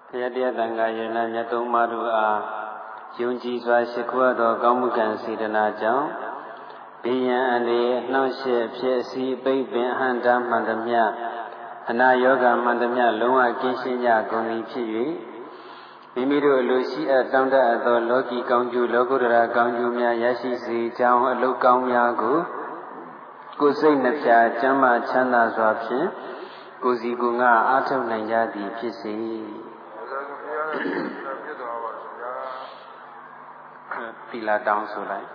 Tiada tangga yana nyatu maru Yungji swa shikwa do kamukan sidana jang Biyan ane naushe pyesi baibin handa mandamya Ana yoga mandamya lunga kinshinya goni piyu Mimiru lushi tangda ato loki kaungju lokura kaungju mya yashi si jang alu kaung mya gu Kusay napya jama chanda swa pyin Kusi ku nga atau nanjadi pisi Tila down so like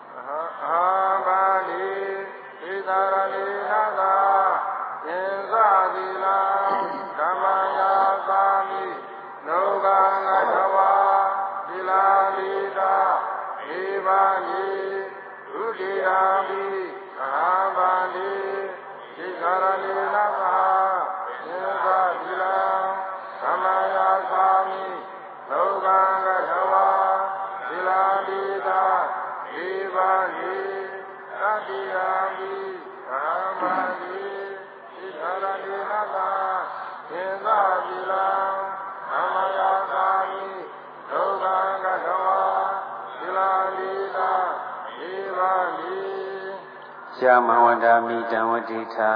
Bali Idarali Nada Yenzadila Damaya Sami Noganga Jawa Dilalita Ivani Udiyami Bali Idarali Nada Yenzadila Damaya Sami Noganga Jawa Dilalita Ivani Adiyami Amali Idharani Nada Yenzadila Amayasami Loganga Jawa Dilalita Ivani Shamawandami Jamwadita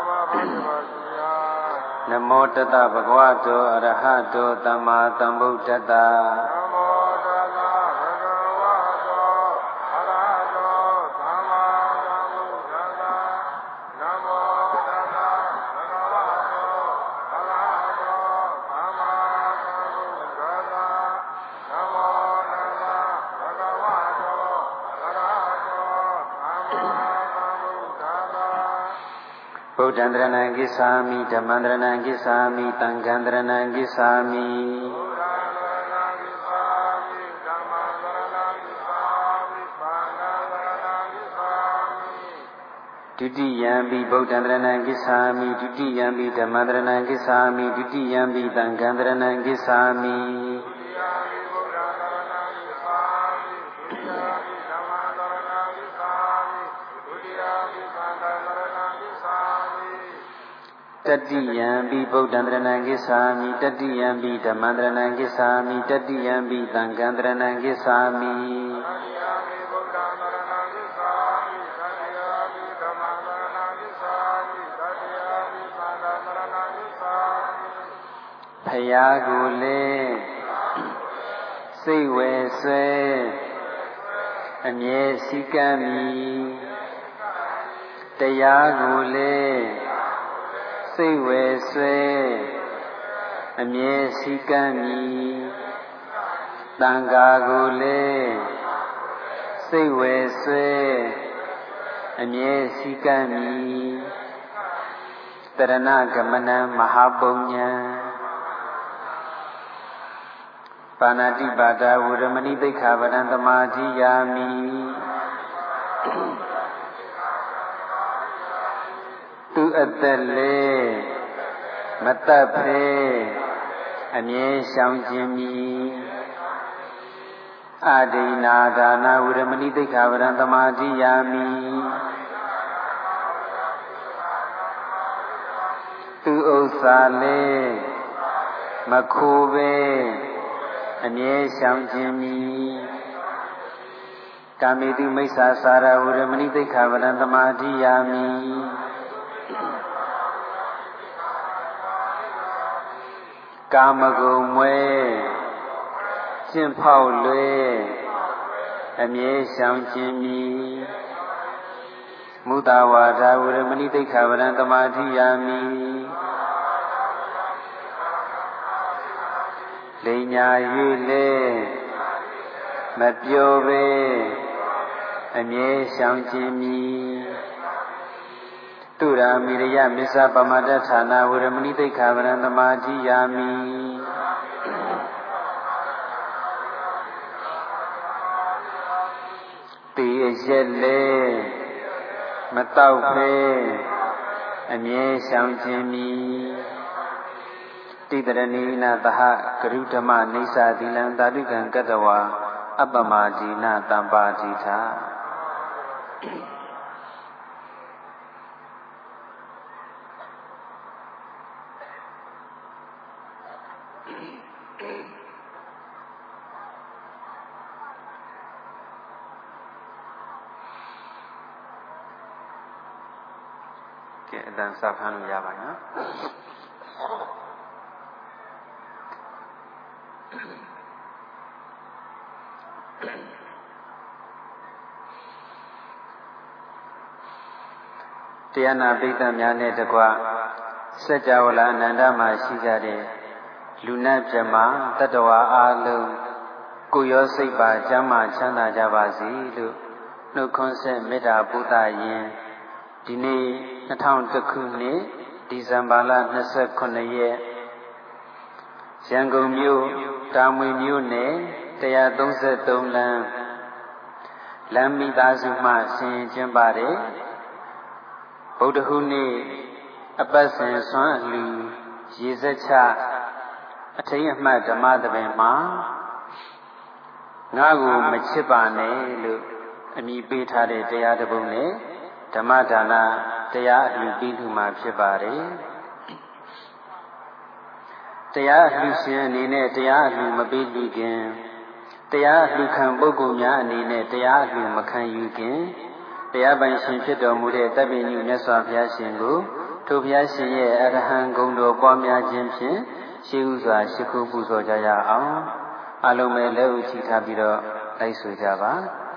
Namo Tata Bhagavato Arahato Tamma Sambuddhata Buddhandranang Gissami, Dhammandranang Gissami, Tanggandranang Gissami. Dutiyampi Buddhandranang Gissami, Dutiyampi Dhammandranang Gissami, Dutiyampi Tanggandranang Gissami. Tatiyampi Buddhandranang Gissami, Tatiyampi Dhammandranang Gissami, Tatiyampi Tanggandranang Gissami. Phayagule Siwe Swe Amye Sikami Tayagule Siwe Swe Amye Sikami Tangagule Siwe Swe Amye Sikami Tarana Gamana Mahapunya Panati Bada Uramani Dekha Vadantamaji Yami Tu Atale Matape Amye Shaunjimi Adina Dana Uramani Dekha Vadantamaji Yami Tu Osale Makove Amye Shaunjimi Kamitu Maisa Sara Uramani Dekha Vadantamaji Yami Kamago Mwe Jinpao Lue Amye Shaunjimi Mudawada Uramani Dekha Vadantamaji Yami Linya Yule Mapyobe Amye Shaunjimi Tura Miraya Misa Pamada Thana Uramani Dekha Vadantamaji Yami Tiyele Mataupe Amye Shaunjimi Tidarani Taha Garutama Nisa Dilan Dadukan Katawa Abbamadina Tambadita ကဲအတန်စဖမ်းလို့ရပါနော်တရားနာပိဋကများနဲ့တကွစัจ java လာအနန္တမှာရှိကြတဲ့လူနတ်မြမတတ္တဝါအားလုံးကိုယ်ရောစိတ်ပါကျမ်းမာချမ်းသာကြပါစေလို့နှုတ်ခွန်းဆက်မေတ္တာပို့သရင်ဒီနေ့2001ခုနှစ်ဒီဇင်ဘာလ29ရက်ရန်ကုန်မြို့တာမွေမြို့နယ်133လမ်းမိသားစုမှဆင်ကျင်းပတဲ့ဗုဒ္ဓဟူးနေ့အပတ်စဉ်ဆွမ်းအလူရေစက်ချအထိန်အမှတ်ဓမ္မသဘင်မှာငါ့ကိုမချစ်ပါနဲ့လို့အမည်ပေးထားတဲ့တရားတစ်ပုဒ်နဲ့ဓမ္မဒါနတရားအလှူပေးသူမှာဖြစ်ပါတယ်တရားအလှူရှင်အနေနဲ့တရားအလှူမပေးလူခင်တရားအလှူခံပုဂ္ဂိုလ်များအနေနဲ့တရားအလှူမခံယူခင်တရားပိုင်ရှင်ဖြစ်တော်မူတဲ့တပ္ပိညုမြတ်စွာဘုရားရှင်ကိုထိုဘုရားရှင်ရဲ့အရဟံဂုဏ်တော်ပွားများခြင်းဖြင့်ရှိဥစွာရှိခိုးပူဇော်ကြရအောင်အလုံးမဲ့လက်ဥချီထားပြီးတော့လိုက်ဆိုကြပါ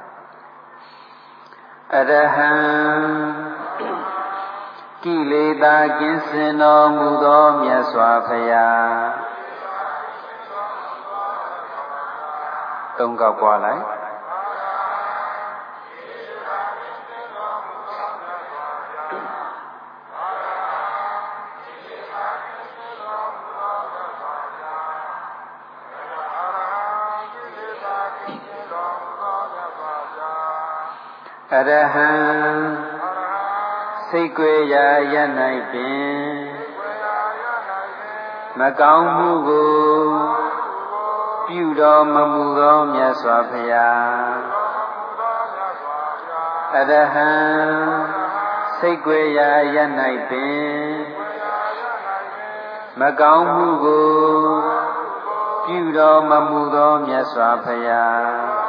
အရဟံကိလေသာကင်းစင်တော်မူသောမြတ်စွာဘုရားသုံးခေါက်ပွားလိုက်အရဟံစိတ်ကြွယ်ရာရ၌ပင်မကောင်းမှုကိုပြုတော်မမူသောမြတ်စွာဘုရားအရဟံစိတ်ကြွယ်ရာရ၌ပင်မကောင်းမှုကိုပြုတော်မမူသောမြတ်စွာဘုရား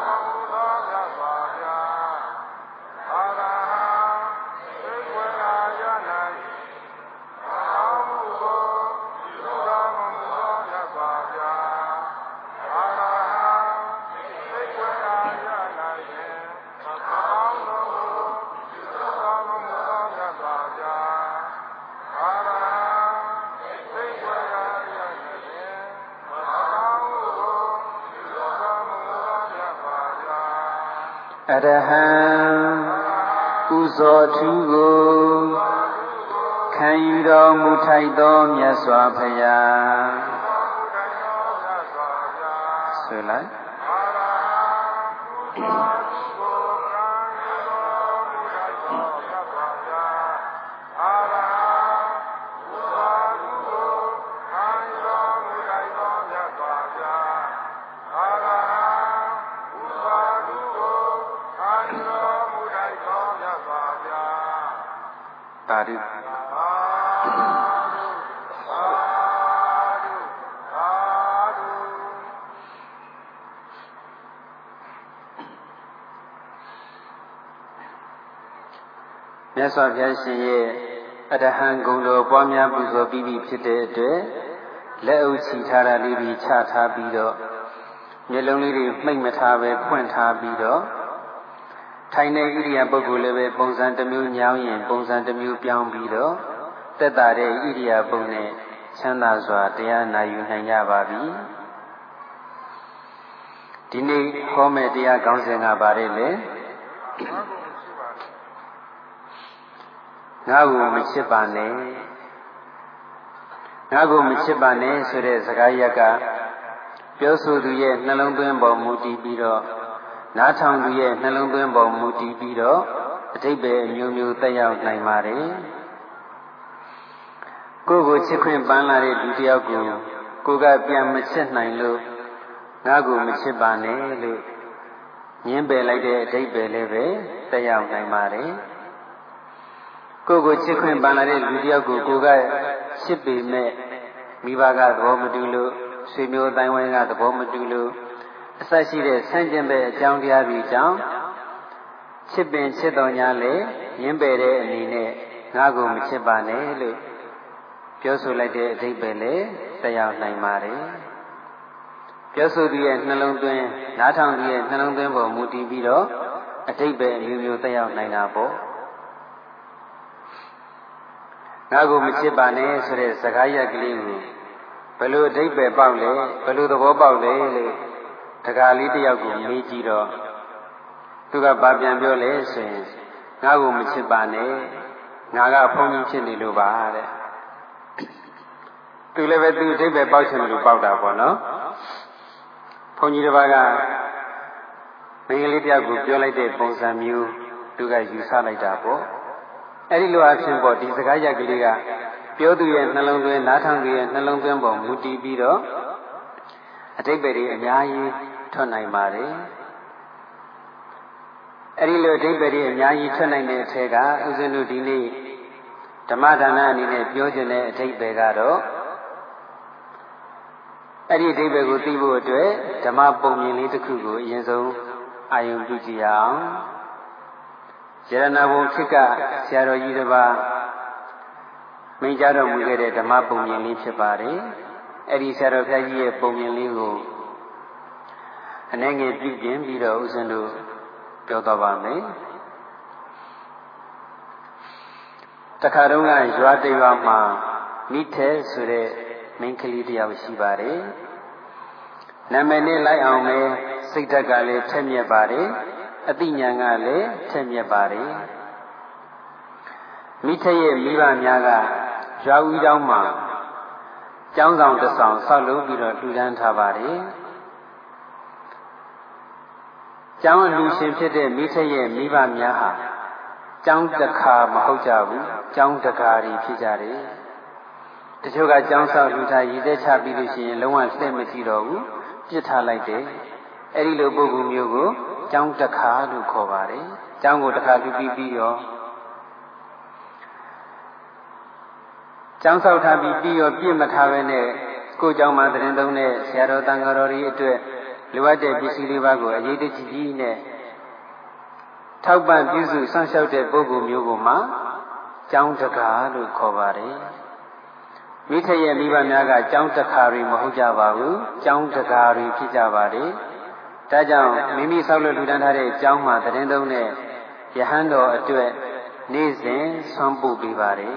အရဟံပူဇော်ထူးကိုခံယူတော်မူထိုက်သောမြတ်စွာဘုရားဆိုလိုက်သာဓုမြတ်စွာဘုရားရှင်ရဲ့အရဟံဂုဏ်တော်ပွားများပူဇော်ပြီးပြီဖြစ်တဲ့အတွက်လက်အုပ်ချီထားတာလေးပြီးချထားပြီးတော့မျက်လုံးလေးတွေမှိတ်မထားပဲဖွင့်ထားပြီးတော့ထိုင်တဲ့ဣရိယာပုဂ္ဂိုလ်လည်းပဲပုံစံတစ်မျိုးညောင်းရင်ပုံစံတစ်မျိုးပြောင်းပြီးတော့သက်သာတဲ့ဣရိယာပုနဲ့ချမ်းသာစွာတရားနာယူနိုင်ကြပါပြီဒီနေ့ဟောမယ့်တရားကောင်းစဉ်ကပါတယ်လေငါ့ကိုမချစ်ပါနဲ့ငါ့ကိုမချစ်ပါနဲ့ဆိုတဲ့စကားရက်ကပြောဆိုသူရဲ့နှလုံးသွင်းပေါ်မူတည်ပြီးတော့နားထောင်သူရဲ့နှလုံးသွင်းပေါ်မူတည်ပြီးတော့အဓိပ္ပာယ်အမျိုးမျိုးသက်ရောက်နိုင်ပါတယ်ကိုယ့်ကိုချစ်ခွင့်ပန်းလာတဲ့လူတစ်ယောက်ကိုကပြန်မချစ်နိုင်လို့ငါ့ကိုမချစ်ပါနဲ့လို့ညင်းပယ်လိုက်တဲ့အဓိပ္ပာယ်လည်းပဲသက်ရောက်နိုင်ပါတယ်ကိုယ့်ကိုချစ်ခွင့်ပန်းလာတဲ့လူတစ်ယောက်ကိုကချစ်ပေမဲ့မိဘကသဘောမတူလို့ဆွေမျိုးတိုင်းဝိုင်းကသဘောမတူလို့အဆက်ရှိတဲ့ဆန့်ကျင်ဘက်အကြောင်းတရားတွေကြောင့်ချစ်ပင်ချစ်တော်ညာလေရင်းပယ်တဲ့အနေနဲ့ငါကိုမချစ်ပါနဲ့လို့ပြောဆိုလိုက်တဲ့အဓိပ္ပာယ်လည်းသက်ရောက်နိုင်ပါတယ်ပြောဆိုသူရဲ့နှလုံးသွင်းနားထောင်သူရဲ့နှလုံးသွင်းပေါ်မူတည်ပြီးတော့အဓိပ္ပာယ်မျိုးမျိုးသက်ရောက်နိုင်တာပေါ့ငါကိုမချစ်ပါနဲ့ဆိုတဲ့စကားရက်ကလေးကိုဘယ်လိုအဓိပ္ပာယ်ပေါက်လဲဘယ်လိုသဘောပေါက်လဲလို့တကားလေးတစ်ယောက်ကိုမေးကြည့်တော့သူကဘာပြန်ပြောလဲဆိုရင်ငါကိုမချစ်ပါနဲ့ငါကဘုန်းကြီးဖြစ်နေလို့ပါတဲ့သူလည်းပဲသူအဓိပ္ပာယ်ပေါက်ချင်လို့ပေါက်တာပေါ့နော်ဘုန်းကြီးတစ်ပါးကမင်းကလေးတယောက်ကိုပြောလိုက်တဲ့ပုံစံမျိုးသူကယူဆလိုက်တာပေါ့အဲ့ဒီလိုအဖြစ်ပေါ့ဒီစကားရက်ကလေးကပြောသူရဲ့နှလုံးသွင်းနားထောင်သူရဲ့နှလုံးသွင်းပေါ်မူတည်ပြီးတော့အဓိပ္ပာယ်တွေအများကြီးထွက်နိုင်ပါတယ်အဲ့ဒီလိုအဓိပ္ပာယ်တွေအများကြီးထွက်နိုင်တဲ့အထက်ကဥစဉ်တို့ဒီနေ့ဓမ္မဒါနအနေနဲ့ပြောခြင်းတဲ့အဓိပ္ပာယ်ကတော့အဲ့ဒီအဓိပ္ပာယ်ကိုသိဖို့အတွက်ဓမ္မပုံမြင်လေးတစ်ခုကိုအရင်ဆုံးအာယုံပြုကြည့်ရအောင်ရတနာဘုံခေတ်ကဆရာတော်ကြီးတစ်ပါးမိန့်ကြားတော်မူခဲ့တဲ့ဓမ္မပုံမြင်လေးဖြစ်ပါတယ်အဲ့ဒီဆရာတော်ဘုရားကြီးရဲ့ပုံမြင်လေးကိုအနည်းငယ်ပြုပြင်ပြီးတော့ဥစဉ်တို့ပြောတော့ပါမယ်တခါတုန်းကရွာတရွာမှာမိထဲဆိုတဲ့မိန်းကလေးတယောက်ရှိပါတယ်နာမည်နဲ့လိုက်အောင်ပဲစိတ်ဓာတ်ကလည်းထက်မြက်ပါတယ်အသိဉာဏ်ကလည်းထက်မြက်ပါတယ်မိထရဲ့မိဘများကရွာဦးကျောင်းမှာကျောင်းဆောင်တစ်ဆောင်ဆောက်လုပ်ပြီးတော့လှူဒန်းထားပါတယ်ကျောင်းလူရှင်ဖြစ်တဲ့မိထရဲ့မိဘများဟာကျောင်းတစ်ခါမဟုတ်ကြဘူးကျောင်းတကားတွေဖြစ်ကြတယ်တချို့ကကျောင်းဆောက်လှူထားရည်သက်ချပြီးလို့ရှိရင်လုံးဝလှည့်မကြည့်တော့ဘူးပြစ်ထားလိုက်တယ်အဲ့ဒီလိုပုဂ္ဂိုလ်မျိုးကိုကျောင်းတခါလို့ခေါ်ပါတယ်ကျောင်းကိုတခါလှူပြီးရောကျောင်းဆောက်ထားပြီးရောပြစ်မထားပဲနဲ့ကိုယ်ကျောင်းမှာတရင်သုံးတဲ့ဆရာတော်တန်ဃာတော်တွေအတွက်လိုအပ်တဲ့ပစ္စည်းလေးပါးကိုအရေးတကြီးကြီးနဲ့ထောက်ပံ့ပြုစုစောင့်ရှောက်တဲ့ပုဂ္ဂိုလ်မျိုးကိုမှကျောင်းတကားလို့ခေါ်ပါတယ်မိထရဲ့မိဘများကကျောင်းတကားတွေမဟုတ်ကြပါဘူးကျောင်းတကားတွေဖြစ်ကြပါတယ်ဒါကြောင့်မိမိဆောက်လုပ်လှူဒန်းထားတဲ့ကျောင်းမှာတရင်သုံးတဲ့ယဟန်တော်အတွက်နေ့စဉ်ဆွမ်းပို့ပေးပါတယ်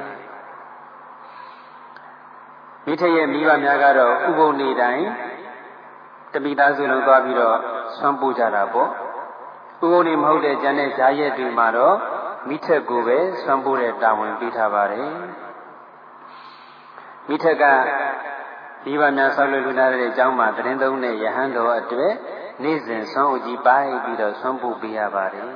မိထရဲ့မိဘများကတော့ဥပုသ်နေ့တိုင်းတပိသားစုလုံးသွားပြီးတော့ဆွမ်းပို့ကြတာပေါ့ဥပုသ်နေ့မဟုတ်တဲ့ကျန်တဲ့ဈာရက်တွေမှာတော့မိထက်ကိုပဲဆွမ်းပို့တဲ့တာဝန်ပေးထားပါတယ်မိထက်ကမိဘများဆောက်လုပ်လှူဒါန်းတဲ့အကြောင်းမှာတရင်သုံးတဲ့ယဟန်တော်အတွက်နေ့စဉ်ဆွမ်းဥကြီးပိုင်းပြီးတော့ဆွမ်းပို့ပေးရပါတယ်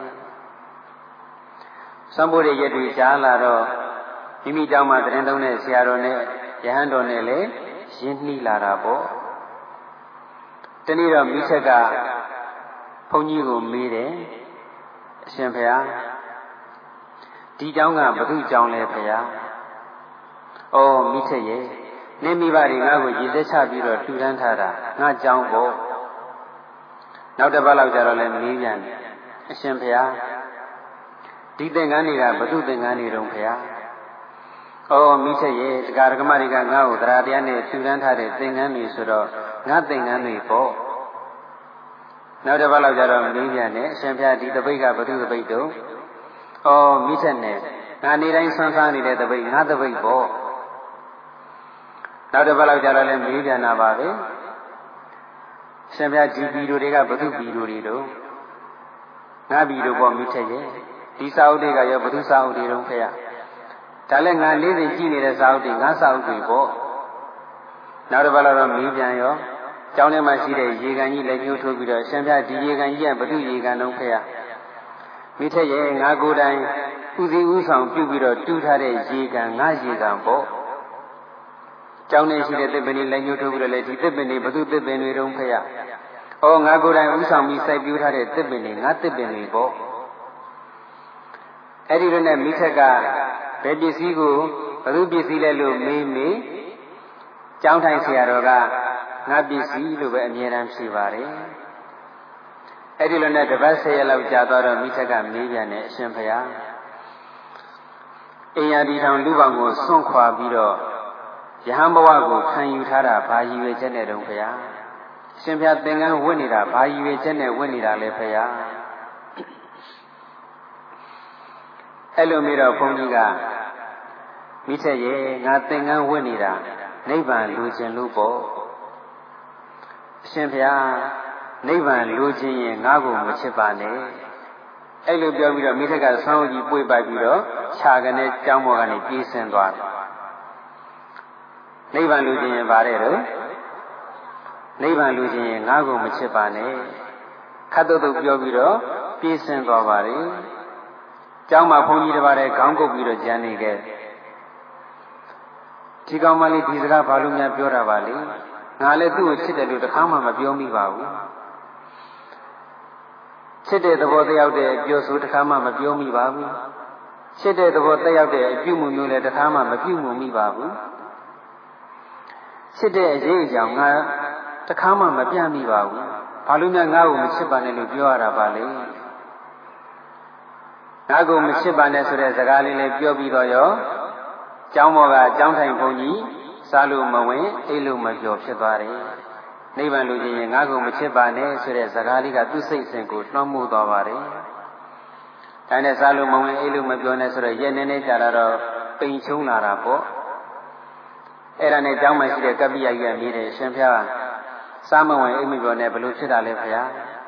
ဆွမ်းပို့တဲ့ရက်တွေကြားလာတော့မိမိကျောင်းမှာတရင်သုံးတဲ့ဆရာတော်နဲ့ယဟန်တော်နဲ့လည်းရင်းနှီးလာတာပေါ့တနေ့တော့မိထက်ကဘုန်းကြီးကိုမေးတယ်အရှင်ဘုရားဒီကျောင်းကဘု து ကျောင်းလဲဘုရားဩမိထက်ရဲ့နင်းမိဘတွေငါ့ကိုရည်သက်ချပြီးတော့လှူဒန်းထားတာငါကျောင်းပေါ့နောက်တစ်ပတ်လောက်ကြာတော့လည်းမေးပြန်တယ်အရှင်ဘုရားဒီသင်္ကန်းတွေကဘု து သင်္ကန်းတွေတုံးဘုရားဩမိထက်ရဲ့ဒကာဒကမတွေကငါ့ကိုတရားတရားနဲ့လှူဒန်းထားတဲ့သင်္ကန်းတွေဆိုတော့ငါသင်္ကန်းတွေပေါ့နောက်တစ်ပတ်လောက်ကြာတော့မေးပြန်တယ်အရှင်ဘုရားဒီတပိတ်ကဘု து တပိတ်တုံးဩမိထက်နဲ့ငါနေတိုင်းဆွမ်းစားနေတဲ့တပိတ်ငါတပိတ်ပေါ့နောက်တစ်ပတ်လောက်ကြာတော့လည်းမေးပြန်တာပါပဲရှင်ဘုရားဒီဘီတို့တွေကဘု து ဘီတို့တွေတုံးငါဘီတို့ပေါ့မိထက်ရဲ့ဒီစာအုပ်တွေကရောဘု து စာအုပ်တွေတုံးဖေရဒါလည်းငါလေးစဉ်ကြည့်နေတဲ့စာအုပ်တွေငါစာအုပ်တွေပေါ့နောက်တစ်ပတ်လောက်တော့မေးပြန်ရောကျောင်းထဲမှာရှိတဲ့ရေကန်ကြီးလက်ညှိုးထိုးပြီးတော့ရှင်ဘုရားဒီရေကန်ကြီးကဘု து ရေကန်တုံးဖေရမိထက်ရဲ့ငါကိုယ်တိုင်ဥစည်းဥဆောင်ပြုပြီးတော့တူးထားတဲ့ရေကန်ငါရေကန်ပေါ့ကျောင်းထဲရှိတဲ့သစ်ပင်တွေလက်ညှိုးထိုးပြီးတော့လေဒီသစ်ပင်တွေဘု து သစ်ပင်တွေတုံးဖေရဩငါကိုယ်တိုင်ဥဆောင်ပြီးစိုက်ပျိုးထားတဲ့သစ်ပင်တွေငါသစ်ပင်တွေပေါ့အဲ့ဒီလိုနဲ့မိထက်ကဘယ်ပစ္စည်းကိုဘယ်သူပစ္စည်းလဲလို့မေးကျောင်းထိုင်ဆရာတော်ကငါပစ္စည်းလို့ပဲအမြဲတမ်းဖြေပါတယ်အဲ့ဒီလိုနဲ့တပတ်10ရက်လောက်ကြာတော့မိထက်ကမေးပြန်တယ်အရှင်ဘုရားအိယာဒီထောင်လူပောင်ကိုစွန့်ခွာပြီးတော့ယဟန်ဘဝကိုခံယူထားတာဘာရည်ရွယ်ချက်နဲ့တုန်းဘုရားအရှင်ဘုရားသင်္ကန်းဝတ်နေတာဘာရည်ရွယ်ချက်နဲ့ဝတ်နေတာလဲဘုရားအဲ့လိုမျိုးတော့ဘုန်းကြီးကမိထက်ရဲ့ငါသင်္ကန်းဝတ်နေတာနိဗ္ဗာန်လိုချင်လို့ပေါ့အရှင်ဘုရားနိဗ္ဗာန်လိုချင်ရင်ငါ့ကိုမချစ်ပါနဲ့အဲ့လိုပြောပြီးတော့မိထက်ကဆောင်းကြီးပွေ့ပိုက်ပြီးတော့ခြာကနေကြောင်းပေါ်ကနေပြေးဆင်းသွားတယ်နိဗ္ဗာန်လိုချင်ရင်ပါတယ်တော့နိဗ္ဗာန်လိုချင်ရင်ငါ့ကိုမချစ်ပါနဲ့ခတ်တုတ်တုတ်ပြောပြီးတော့ပြေးဆင်းသွားပါလေကျောင်းမှာဘုန်းကြီးတစ်ပါးတည်းခေါင်းကုပ်ပြီးတော့ကြံနေခဲ့ဒီကောင်မလေးဒီစကားဘာလို့များပြောတာပါလဲငါလည်းသူ့ကိုချစ်တယ်လို့တစ်ခါမှမပြောမိပါဘူးချစ်တဲ့သဘောတယောက်တဲ့ပြောဆိုတစ်ခါမှမပြောမိပါဘူးချစ်တဲ့သဘောတယောက်တဲ့အပြုမှုမျိုးလည်းတစ်ခါမှမပြုမှုမိပါဘူးချစ်တဲ့အရေးအကြောင်းငါတစ်ခါမှမပြမိပါဘူးဘာလို့များငါ့ကိုမချစ်ပါနဲ့လို့ပြောရတာပါလဲငါ့ကိုမချစ်ပါနဲ့ဆိုတဲ့စကားလေးလည်းပြောပြီးတော့ရောကျောင်းပေါ်ကကျောင်းထိုင်ဘုန်းကြီးစားလို့မဝင်အိပ်လို့မပြောဖြစ်သွားတယ်နိဗ္ဗာန်လိုချင်ရင်ငါ့ကိုမချစ်ပါနဲ့ဆိုတဲ့စကားလေးကသူ့စိတ်စဉ်ကိုလွှမ်းမိုးသွားပါတယ်ဒါနဲ့စားလို့မဝင်အိပ်လို့မပြောနဲ့ဆိုတော့ရဲနေနေကြတာတော့ပိန်ချုံလာတာပေါ့အဲ့ဒါနဲ့ကျောင်းမှာရှိတဲ့ကပ္ပိယကြီးကမြည်တယ်ရှင်ဖျားစားမဝင်အိပ်မပြောနဲ့ဘလို့ဖြစ်တာလဲဖျား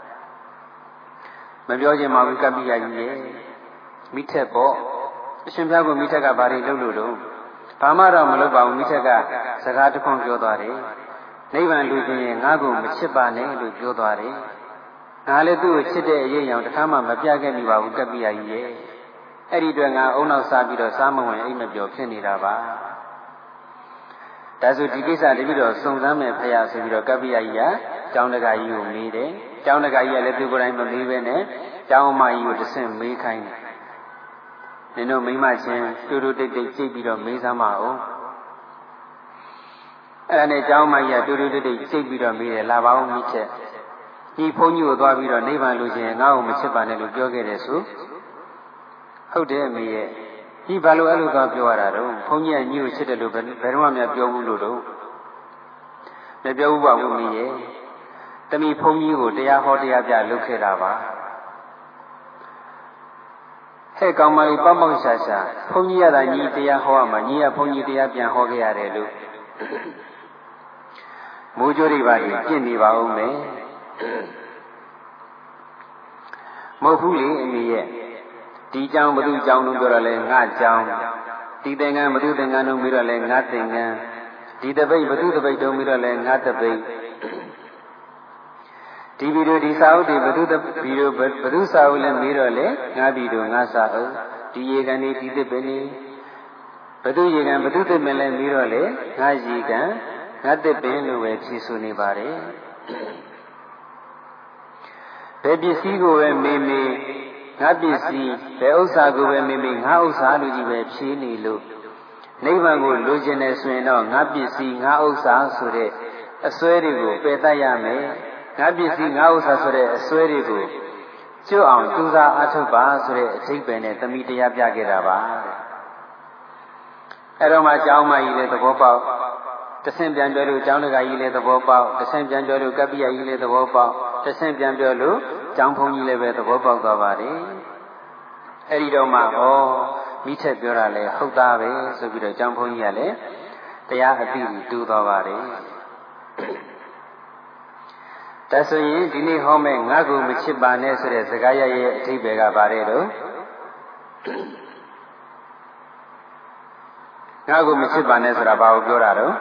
မပြောချင်ပါဘူးကပ္ပိယကြီးရဲ့မိထက်ပေါ့အရှင်ဖျားကိုမိထက်ကဘာတွေလုပ်လို့တော့ဘာမှတော့မလုပ်ပါဘူးမိထက်ကစကားတစ်ခွန်းပြောသွားတယ်နိဗ္ဗာန်လူချင်းရင်ငါ့ကိုမချစ်ပါနဲ့လို့ပြောသွားတယ်ငါလည်းသူ့ကိုချစ်တဲ့အရေးအကြောင်းတစ်ခါမှမပြခဲ့မိပါဘူးကပ္ပိယကြီးရဲ့အဲ့ဒီအတွက်ငါအုံနောက်စားပြီးတော့စားမဝင်အိမ်မပြောဖြစ်နေတာပါဒါဆိုဒီကိစ္စတပိတော့စုံစမ်းမယ်ဖရာဆိုပြီးတော့ကပ္ပိယကြီးကကျောင်းတကာကြီးကိုမေးတယ်ကျောင်းတကာကြီးကလည်းသူကိုယ်တိုင်မမေးပဲနဲ့ကျောင်းအမကြီးကိုတစ်ဆင့်မေးခိုင်းတယ်နင်တို့မိမချင်းတူတူတိတ်တိတ်ကြိတ်ပြီးတော့မေးစမ်းပါဦးအဲ့ဒါနဲ့ကျောင်းမကြီးကတူတူတိတ်တိတ်ကြိတ်ပြီးတော့မေးတယ်လာပါဦးမိချက်ဒီဘုန်းကြီးကိုသွားပြီးတော့နိဗ္ဗာန်လိုချင်ငါ့ကိုမချစ်ပါနဲ့လို့ပြောခဲ့တယ်ဆိုဟုတ်တယ်အမေရဲ့ဒီဘာလို့အဲ့လိုသွားပြောရတာတော့ဘုန်းကြီးကညီကိုချစ်တယ်လို့ဘယ်တော့မှမပြောဘူးလို့တော့မပြောဘူးပါဘူးမိရဲ့တမီဘုန်းကြီးကိုတရားဟောတရားပြလုပ်ခဲ့တာပါဟဲ့ကောင်မလေးပေါက်ပေါက်ရှာရှာဘုန်းကြီးရတာညီတရားဟောရမှာညီကဘုန်းကြီးတရားပြန်ဟောခဲ့ရတယ်လို့မိုးကြိုးတွေပါပြင်ပြင့်နေပါဦးမယ်မဟုတ်ဘူးလေအမေရဲ့ဒီကြောင်ဘုသူကြောင်လို့ပြောတော့လဲငါကြောင်ဒီသင်္ကန်းဘုသူသင်္ကန်းလို့ပြီးတော့လဲငါသင်္ကန်းဒီတပိတ်ဘုသူတပိတ်တုံးပြီးတော့လဲငါတပိတ်ဒီဗီဒီယိုဒီစာအုပ်တွေဘုသူဗီဒီယိုဘုသူစာအုပ်လည်းပြီးတော့လဲငါဗီဒီယိုငါစာအုပ်ဒီရေကန်ဒီသစ်ပင်နေဘုသူရေကန်ဘုသူသစ်ပင်လည်းပြီးတော့လဲငါရေကန်ငါသစ်ပင်လို့ပဲဖြေဆိုနေပါတယ်ဘယ်ပစ္စည်းကိုပဲမေးမေးငါပစ္စည်းဘယ်ဥစ္စာကိုပဲမေးမေးငါဥစ္စာလို့ကြီးပဲဖြေနေလို့နိဗ္ဗာန်ကိုလိုချင်တယ်ဆိုရင်တော့ငါပစ္စည်းငါဥစ္စာဆိုတဲ့အစွဲတွေကိုပယ်တတ်ရမယ်ငါပစ္စည်းငါဥစ္စာဆိုတဲ့အစွဲတွေကိုကျွတ်အောင်ကြိုးစားအားထုတ်ပါဆိုတဲ့အထိပ္ပယ်နဲ့သမီးတရားပြခဲ့တာပါအဲ့တော့မှကျောင်းမကြီးလည်းသဘောပေါက်တဆင့်ပြန်ပြောလို့ကျောင်းတကာကြီးလည်းသဘောပေါက်တဆင့်ပြန်ပြောလို့ကပ္ပိယကြီးလည်းသဘောပေါက်တဆင့်ပြန်ပြောလို့ကျောင်းဘုန်းကြီးလည်းပဲသဘောပေါက်သွားပါတယ်အဲ့ဒီတော့မှမိထက်ပြောတာလဲဟုတ်သားပဲဆိုပြီးတော့ကျောင်းဘုန်းကြီးကလည်းတရားအသိတူသွားပါတယ်ဒါဆိုရင်ဒီနေ့ဟောမဲ့ငါ့ကိုမချစ်ပါနဲ့ဆိုတဲ့စကားရဲ့အဓိပ္ပာယ်ကဘာလဲတော့ငါ့ကိုမချစ်ပါနဲ့ဆိုတာဘာကိုပြောတာတော့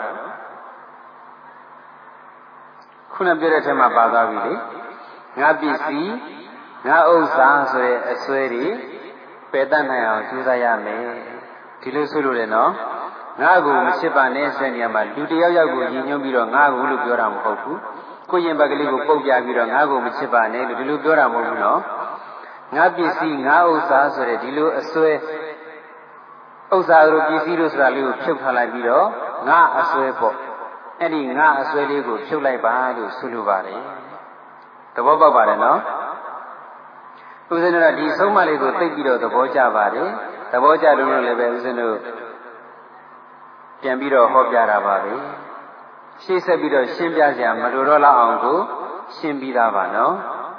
ခုနပြောတဲ့ထဲမှာပါသွားပြီလေငါပစ္စည်းငါဥစ္စာဆိုတဲ့အစွဲတွေပယ်တတ်နိုင်အောင်ကြိုးစားရမယ်ဒီလိုဆိုလို့လေနော်ငါ့ကိုမချစ်ပါနဲ့ဆိုတဲ့နေရာမှာလူတယောက်ယောက်ကိုညီညွတ်ပြီးတော့ငါ့ကိုလို့ပြောတာမဟုတ်ဘူးကိုယ့်ရင်ဘက်ကလေးကိုပုတ်ပြပြီးတော့ငါ့ကိုမချစ်ပါနဲ့လို့ဒီလိုပြောတာမဟုတ်ဘူးနော်ငါပစ္စည်းငါဥစ္စာဆိုတဲ့ဒီလိုအစွဲဥစ္စာတို့ပစ္စည်းတို့ဆိုတာလေးကိုဖြုတ်ထားလိုက်ပြီးတော့ငါအစွဲပေါ့အဲ့ဒီငါအစွဲလေးကိုဖြုတ်လိုက်ပါလို့ဆိုလိုပါတယ်သဘောပေါက်ပါတယ်နော်ဦးဇင်းတို့ကဒီဆုံးမလေးကိုသိပြီးတော့သဘောကျပါတယ်သဘောကျလို့လည်းပဲဦးဇင်းတို့ပြန်ပြီးတော့ဟောပြတာပါပဲရှေ့ဆက်ပြီးတော့ရှင်းပြကြမလိုတော့လောက်အောင်ကိုရှင်းပြီးသားပါနော်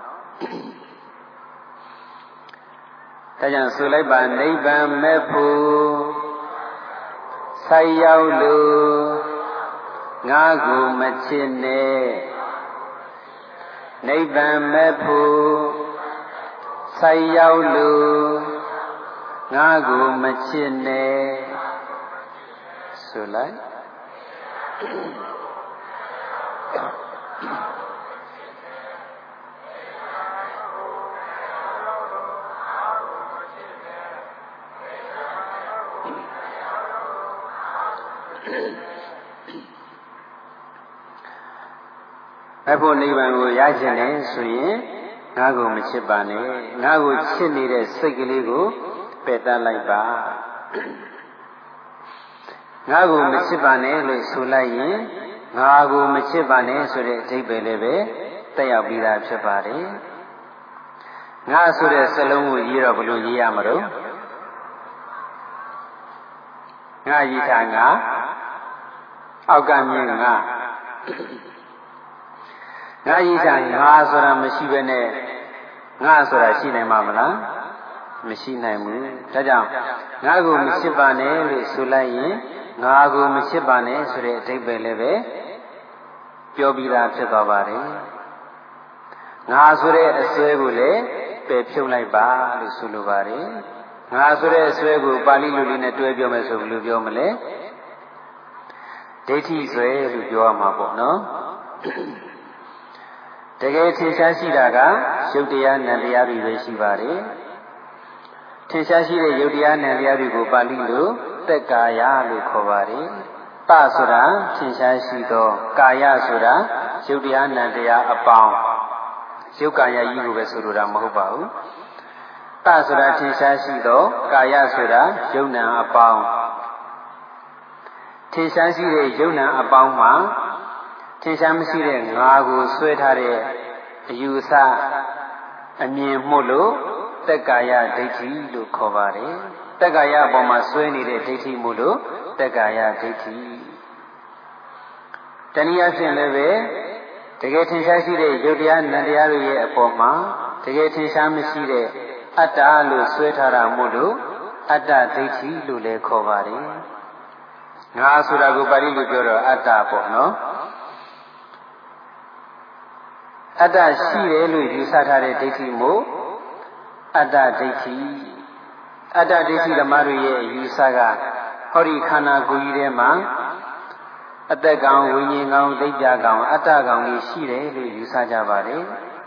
ဒါကြောင့်ဆိုလိုက်ပါနိဗ္ဗာန်မဲ့ဖို့ဆိုက်ရောက်လို့ငါကိုမချစ်နဲ့နိဗ္ဗာန်မဲ့ဖို့ဆိုက်ရောက်လို့ငါကိုမချစ်နဲ့ဆိုလိုက်အဖို့နိဗ္ဗာန်ကိုရချင်တယ်ဆိုရင်ငါကိုမချစ်ပါနဲ့ငါကိုချစ်နေတဲ့စိတ်ကလေးကိုပယ်တတ်လိုက်ပါငါကိုမချစ်ပါနဲ့လို့ဆိုလိုက်ရင်ငါကိုမချစ်ပါနဲ့ဆိုတဲ့အဓိပ္ပာယ်လည်းပဲတက်ရောက်ပြီးသားဖြစ်ပါတယ်ငါဆိုတဲ့စလုံးကိုရေးတော့ဘယ်လိုရေးရမလို့ငါရေးတာငါအောက်ကမြင်ငါငါရေးတာငါဆိုတာမရှိဘဲနဲ့ငါဆိုတာရှိနိုင်မှာမလားမရှိနိုင်ဘူးဒါကြောင့်ငါကိုမချစ်ပါနဲ့လို့ဆိုလိုက်ရင်ငါကိုမချစ်ပါနဲ့ဆိုတဲ့အဓိပ္ပာယ်လည်းပဲပြောပြီးသားဖြစ်သွားပါတယ်ငါဆိုတဲ့အစွဲကိုလည်းပယ်ဖြုတ်လိုက်ပါလို့ဆိုလိုပါတယ်ငါဆိုတဲ့အစွဲကိုပါဠိလိုလေးနဲ့တွဲပြောမယ်ဆိုဘယ်လိုပြောမလဲဒိဋ္ဌိစွဲလို့ပြောရမှာပေါ့နော်တကယ်ထင်ရှားရှိတာကရုပ်တရားနံတရားတွေပဲရှိပါတယ်ထင်ရှားရှိတဲ့ရုပ်တရားနံတရားတွေကိုပါဠိလိုသက်ကာယလို့ခေါ်ပါတယ်တဆိုတာထင်ရှားရှိသောကာယဆိုတာရုပ်တရားနံတရားအပေါင်းရုပ်ကာယကြီးကိုပဲဆိုလိုတာမဟုတ်ပါဘူးတဆိုတာထင်ရှားရှိသောကာယဆိုတာယုံနံအပေါင်းထင်ရှားရှိတဲ့ယုံနံအပေါင်းမှာထင်ရှားမရှိတဲ့ငါကိုဆွဲထားတဲ့အယူအဆအမြင်မှုလို့တက္ကာယဒိဋ္ဌိလို့ခေါ်ပါတယ်တက္ကာယအပေါ်မှာဆွဲနေတဲ့ဒိဋ္ဌိမှုလို့တက္ကာယဒိဋ္ဌိတနည်းအားဖြင့်လည်းပဲတကယ်ထင်ရှားရှိတဲ့ယုတ်တရားနံတရားတွေရဲ့အပေါ်မှာတကယ်ထင်ရှားမရှိတဲ့အတ္တလို့ဆွဲထားတာမို့လို့အတ္တဒိဋ္ဌိလို့လည်းခေါ်ပါတယ်ငါဆိုတာကိုပါဠိလိုပြောတော့အတ္တပေါ့နော်အတ္တရှိတယ်လို့ယူဆထားတဲ့ဒိဋ္ဌိမို့အတ္တဒိဋ္ဌိအတ္တဒိဋ္ဌိဓမ္မတွေရဲ့အယူဆကဟောဒီခန္ဓာကိုယ်ကြီးထဲမှာအသက်ကောင်ဝိညာဉ်ကောင်သိက္ခာကောင်အတ္တကောင်ကြီးရှိတယ်လို့ယူဆကြပါတယ်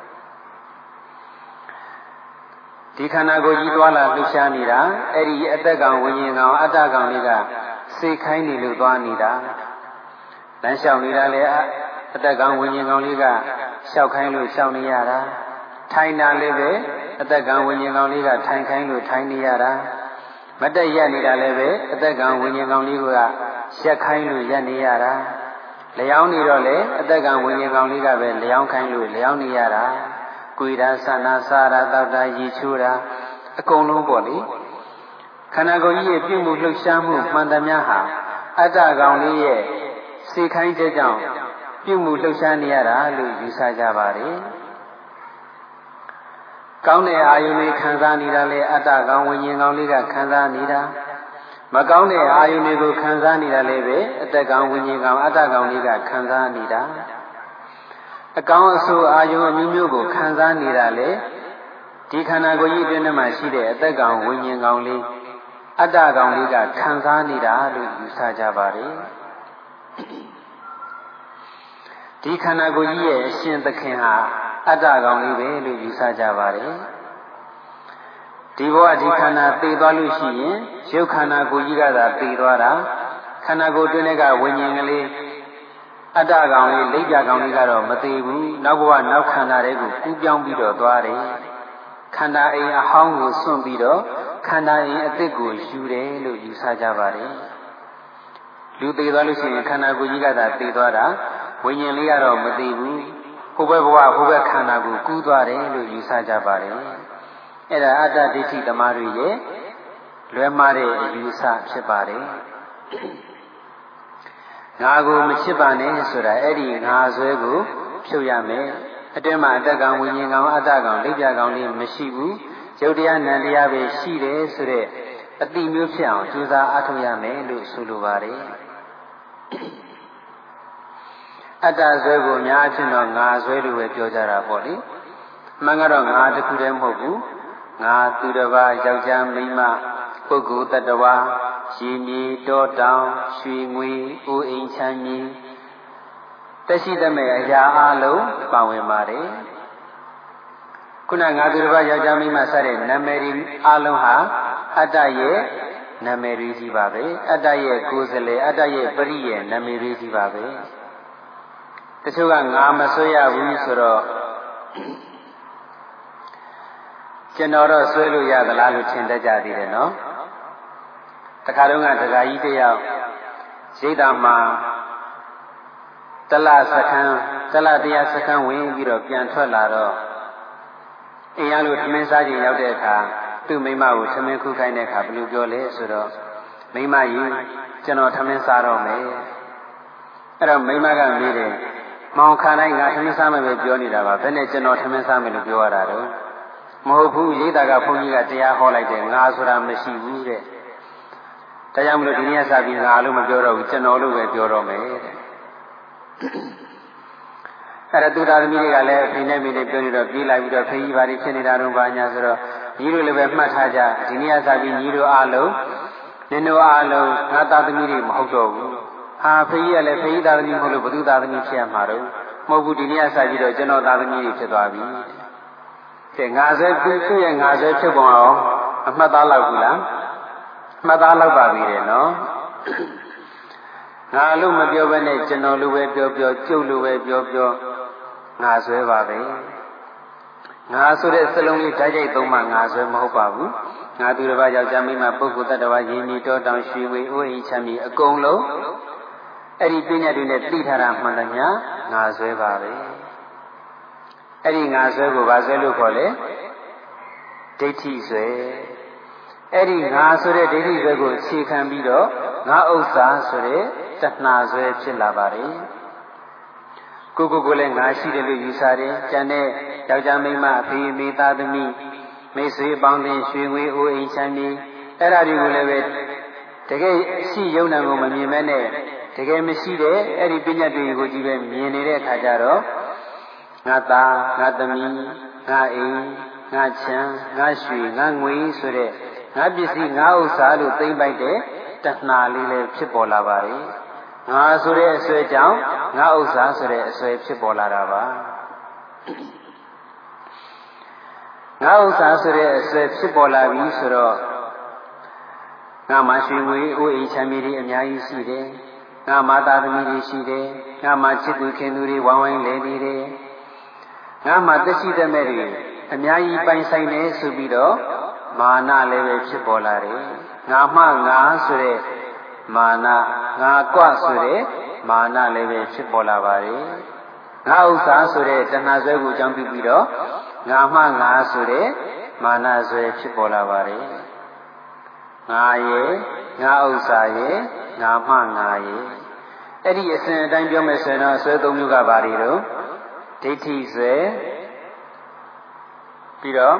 ဒီခန္ဓာကိုယ်ကြီးသွားလာလှူရှားနေတာအဲ့ဒီအသက်ကောင်ဝိညာဉ်ကောင်အတ္တကောင်လေးကစိတ်ခိုင်းနေလို့သွားနေတာလမ်းလျှောက်နေတာလေအသက်ကောင်ဝိညာဉ်ကောင်လေးကလျှောက်ခိုင်းလို့လျှောက်နေရတာထိုင်တာလည်းပဲအသက်ကောင်ဝိညာဉ်ကောင်လေးကထိုင်ခိုင်းလို့ထိုင်နေရတာမတက်ရက်နေတာလည်းပဲအသက်ကောင်ဝိညာဉ်ကောင်လေးကရက်ခိုင်းလို့ရက်နေရတာလျောင်းနေတော့လေအသက်ကောင်ဝိညာဉ်ကောင်လေးကပဲလျောင်းခိုင်းလို့လျောင်းနေရတာကိုယ်တာဆန္ဒစားတာတောက်တာရည်ချိုးတာအကုန်လုံးပေါ့လေခန္ဓာကိုယ်ကြီးရဲ့ပြုမှုလှုပ်ရှားမှုမှန်သမျှဟာအတ္တကောင်လေးရဲ့စေခိုင်းတဲ့ကြောင့်ပြုမှုလှုပ်ရှားနေရတာလို့ယူဆကြပါတယ်ကောင်းတဲ့အာယုန်တွေခံစားနေတာလေအတ္တကောင်ဝိညာဉ်ကောင်လေးကခံစားနေတာမကောင်းတဲ့အာယုန်တွေကိုခံစားနေတာလည်းပဲအတ္တကောင်ဝိညာဉ်ကောင်အတ္တကောင်လေးကခံစားနေတာအကောင်းအဆိုးအာယုန်အမျိုးမျိုးကိုခံစားနေတာလေဒီခန္ဓာကိုယ်ကြီးအတွင်းထဲမှာရှိတဲ့အတ္တကောင်ဝိညာဉ်ကောင်လေးအတ္တကောင်လေးကခံစားနေတာလို့ယူဆကြပါတယ်ဒီခန္ဓာကိုယ်ကြီးရဲ့အရှင်သခင်ဟာအတ္တကောင်လေးပဲလို့ယူဆကြပါတယ်ဒီဘဝဒီခန္ဓာသိသွားလို့ရှိရင်ရုပ်ခန္ဓာကိုယ်ကြီးကသာသိသွားတာခန္ဓာကိုယ်တွင်းကဝိညာဉ်ကလေးအတ္တကောင်လေးလိပ်ပြကောင်လေးကတော့မသိဘူးနောက်ဘဝနောက်ခန္ဓာတွေကိုကူးပြောင်းပြီးတော့သွားတယ်ခန္ဓာအိမ်အဟောင်းကိုစွန့်ပြီးတော့ခန္ဓာအိမ်အသစ်ကိုယူတယ်လို့ယူဆကြပါတယ်လူသေးသွားလို့ရှိရင်ခန္ဓာကိုယ်ကြီးကသာသေသွားတာဝိညာဉ်လေးကတော့မသိဘူးဟိုဘက်ဘဝဟိုဘက်ခန္ဓာကိုကူးသွားတယ်လို့ယူဆကြပါတယ်အဲ့ဒါအတ္တဒိဋ္ဌိသမားတွေရဲ့လွဲမှားတဲ့အယူဆဖြစ်ပါတယ်ငါကိုမချစ်ပါနဲ့ဆိုတာအဲ့ဒီငါဆွဲကိုဖြုတ်ရမယ်အတွင်းမှာအတ္တကောင်ဝိညာဉ်ကောင်အတ္တကောင်လိပ်ပြကောင်လေးမရှိဘူးရုပ်တရားနံတရားပဲရှိတယ်ဆိုတဲ့အတိမျိုးဖြစ်အောင်ကြိုးစားအားထုတ်ရမယ်လို့ဆိုလိုပါတယ်အတ္တဆွဲကိုအများအဖြစ်တော့ငါဆွဲလို့ပဲပြောကြတာပေါ့လေအမှန်ကတော့ငါတစ်ခုတည်းမဟုတ်ဘူးငါသူတစ်ပါးယောက်ျားမိန်းမပုဂ္ဂိုလ်တ attva ရေမြေတောတောင်ရွှေငွေအိုးအိမ်ချမ်းမြေတက်ရှိသမဲ့အရာအလုံးပါဝင်ပါတယ်ခုနငါသူတစ်ပါးယောက်ျားမိန်းမစတဲ့နာမည်တွေအလုံးဟာအတ္တရဲ့နာမည်တွေကြီးပါပဲအတ္တရဲ့ကိုယ်စလေအတ္တရဲ့ပရိရဲ့နာမည်တွေကြီးပါပဲတချို့ကငါမဆွဲရဘူးဆိုတော့ကျွန်တော်တော့ဆွဲလို့ရသလားလို့ထင်တတ်ကြသေးတယ်နော်တခါတော့ကဒကာကြီးတယောက်ရိတ်တာမှာတလတရားစခန်းဝင်ပြီးတော့ပြန်ထွက်လာတော့အိမ်ရလို့ထမင်းစားချိန်ရောက်တဲ့အခါသူ့မိမကိုထမင်းခုခိုင်းတဲ့အခါဘယ်လိုပြောလဲဆိုတော့မိမကြီးကျွန်တော်ထမင်းစားတော့မယ်အဲ့တော့မိမကမေးတယ်မောင်ခါတိုင်းငါထမင်းစားမယ်ပဲပြောနေတာပါဘယ်နဲ့ကျွန်တော်ထမင်းစားမယ်လို့ပြောရတာတော့မဟုတ်ဘူးရိတ်တာကဘုန်းကြီးကတရားဟောလိုက်တယ်ငါဆိုတာမရှိဘူးတဲ့ဒါကြောင့်မလို့ဒီနေ့စပြီးငါလို့မပြောတော့ဘူးကျွန်တော်လို့ပဲပြောတော့မယ်တဲ့အဲ့ဒါသူသားသမီးတွေကလည်းအဖေနဲ့မိနဲ့ပြောနေတော့ပြေးလိုက်ပြီးတော့ဖေကြီးဘာတွေဖြစ်နေတာတော့ဘာညာဆိုတော့ညီတို့လည်းပဲမှတ်ထားကြဒီနေ့စပြီးညီတို့အားလုံးနင်တို့အားလုံးငါသားသမီးတွေမဟုတ်တော့ဘူးဟာဖေကြီးကလည်းဖေကြီးသားသမီးမဟုတ်လို့ဘသူသားသမီးဖြစ်ရမှာတော့မဟုတ်ဘူးဒီနေ့စပြီးတော့ကျွန်တော်သားသမီးတွေဖြစ်သွားပြီတဲ့ငါဆွဲသူ့ရဲ့ငါဆွဲဖြစ်ပုံအောင်အမှတ်သားလောက်ဘူးလားမှတ်သားလောက်ပါပြီတဲ့နော်ငါလို့မပြောဘဲနဲ့ကျွန်တော်လိုပဲပြောပြောကျုပ်လိုပဲပြောပြောငါဆွဲပါပဲငါဆိုတဲ့စလုံးလေးဓာတ်ရိုက်သုံးမှငါဆွဲမဟုတ်ပါဘူးငါသူတစ်ပါးယောက်ျားမိန်းမပုဂ္ဂိုလ်တ attva ရင်းမြေတောတောင်ရွှေဝေအိုးအိမ်ချမ်းမြေအကုန်လုံးအဲ့ဒီပညာတွေနဲ့သိထားတာမှန်တယ်ညာငါဆွဲပါပဲအဲ့ဒီငါဆွဲကိုဘာဆွဲလို့ခေါ်လဲဒိဋ္ဌိဆွဲအဲ့ဒီငါဆိုတဲ့ဒိဋ္ဌိဆွဲကိုအခြေခံပြီးတော့ငါဥစ္စာဆိုတဲ့တဏှာဆွဲဖြစ်လာပါတယ်ကိုလည်းငါရှိတယ်လို့ယူဆတယ်ကျန်တဲ့ယောက်ျားမိန်းမအဖေမိသားသမီးမိတ်ဆွေပေါင်းတင်ရွှေငွေအိုးအိမ်ချမ်းမြေအဲ့ဒါတွေကိုလည်းပဲတကယ်ရှိယုံနာကိုမမြင်မဲနဲ့တကယ်မရှိတဲ့အဲ့ဒီပညာတွေကိုကြည့်ပဲမြင်နေတဲ့အခါကျတော့ငါသားငါသမီးငါအိမ်ငါချမ်းငါရွှေငါငွေဆိုတဲ့ငါပစ္စည်းငါဥစ္စာလို့သိမ့်ပိုက်တဲ့တဏှာလေးလည်းဖြစ်ပေါ်လာပါတယ်ငါဆိုတဲ့အစွဲကြောင့်ငါဥစ္စာဆိုတဲ့အစွဲဖြစ်ပေါ်လာတာပါငါဥစ္စာဆိုတဲ့အစွဲဖြစ်ပေါ်လာပြီဆိုတော့ငါမှရွှေငွေအိုးအိမ်ချမ်းမြေတွေအများကြီးရှိတယ်ငါမှသားသမီးတွေရှိတယ်ငါမှချစ်သူခင်သူတွေဝိုင်းဝိုင်းလဲနေတယ်ငါမှသက်ရှိတဲ့မဲ့တွေအများကြီးပိုင်ဆိုင်နေဆိုပြီးတော့မာနလည်းပဲဖြစ်ပေါ်လာတယ်ငါမှငါဆိုတဲ့မာနငါကွဆိုတဲ့မာနလည်းပဲဖြစ်ပေါ်လာပါတယ်ငါဥစ္စာဆိုတဲ့တဏှာဆွဲကိုအကြောင်းပြုပြီးတော့ငါမှငါဆိုတဲ့မာနဆွဲဖြစ်ပေါ်လာပါတယ်ငါရဲ့ငါဥစ္စာရဲ့ငါမှငါရဲ့အဲ့ဒီအစဉ်အတိုင်းပြောမယ်ဆိုရင်တော့ဆွဲသုံးမျိုးကဘာတွေတော့ဒိဋ္ဌိဆွဲပြီးတော့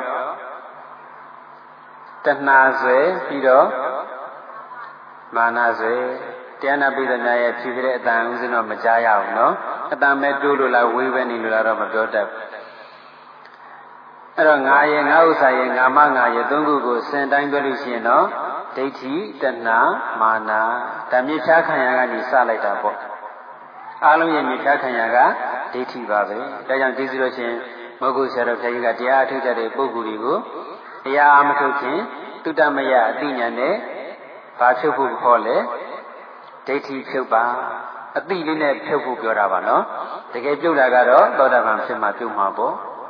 တဏှာဆွဲပြီးတော့မာနဆွဲတရားနာပိဋကနာရဲ့ဖြည်းဖြည်းတဲ့အတန်ဥစဉ်တော့မကြားရဘူးနော်အတန်မဲ့တိုးလို့လားဝေးပဲနေလို့လားတော့မပြောတတ်ဘူးအဲ့တော့ငါရဲ့ငါဥစ္စာရဲ့ငါမငါရဲ့သုံးခုကိုစင်တိုင်းပြောလို့ရှိရင်တော့ဒိဋ္ဌိတဏှာမာနဒါမြစ်ဖြားခံရကနေစလိုက်တာပေါ့အားလုံးရဲ့မြစ်ဖြားခံရကဒိဋ္ဌိပါပဲဒါကြောင့်ဒီဆိုလို့ရှိရင်မဟုတ်ဘူးဆရာတော်ဘုရားကြီးကတရားအထုတ်ကြတဲ့ပုဂ္ဂိုလ်တွေကိုတရားအားမထုတ်ခင်တုတ္တမယအသိဉာဏ်နဲ့ဘာဖြုတ်ဖို့ခေါ်လဲဒိဋ္ဌိဖြုတ်ပါအသိလေးနဲ့ဖြုတ်ဖို့ပြောတာပါနော်တကယ်ပြုတ်တာကတော့သောတာပန်ဖြစ်မှပြုတ်မှာပေါ့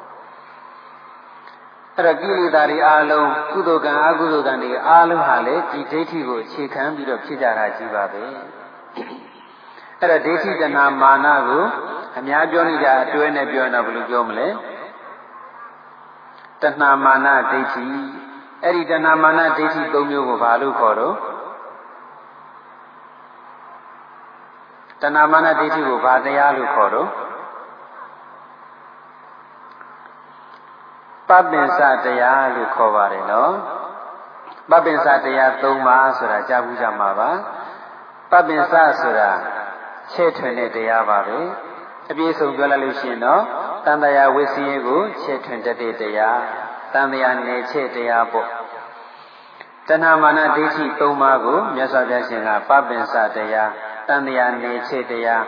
အဲ့တော့ကိလေသာတွေအားလုံးကုသိုလ်ကံအကုသိုလ်ကံတွေအားလုံးဟာလေဒီဒိဋ္ဌိကိုအခြေခံပြီးတော့ဖြစ်ကြတာကြီးပါပဲအဲ့တော့ဒိဋ္ဌိတဏှာမာနကိုအများပြောနေကြအတွဲနဲ့ပြောရင်တော့ဘယ်လိုပြောမလဲတဏှာမာနဒိဋ္ဌိအဲ့ဒီတဏှာမာနဒိဋ္ဌိ၃မျိုးကိုဘာလို့ခေါ်တော့တဏှာမာနဒိဋ္ဌိကိုဘာတရားလို့ခေါ်တော့ပပ္ပင်စတရားလို့ခေါ်ပါတယ်နော်ပပ္ပင်စတရား၃ပါးဆိုတာကြားဘူးကြမှာပါပပ္ပင်စဆိုတာချဲ့ထွင်တဲ့တရားပါပဲအပြည့်စုံပြောလိုက်လို့ရှိရင်တော့တန်တရားဝိစီရင်ကိုချဲ့ထွင်တတ်တဲ့တရားတန်တရားနယ်ချဲ့တရားပေါ့တဏှာမာနဒိဋ္ဌိ၃ပါးကိုမြတ်စွာဘုရားရှင်ကပပ္ပင်စတရားတန်တရားနယ်ချဲ့တရား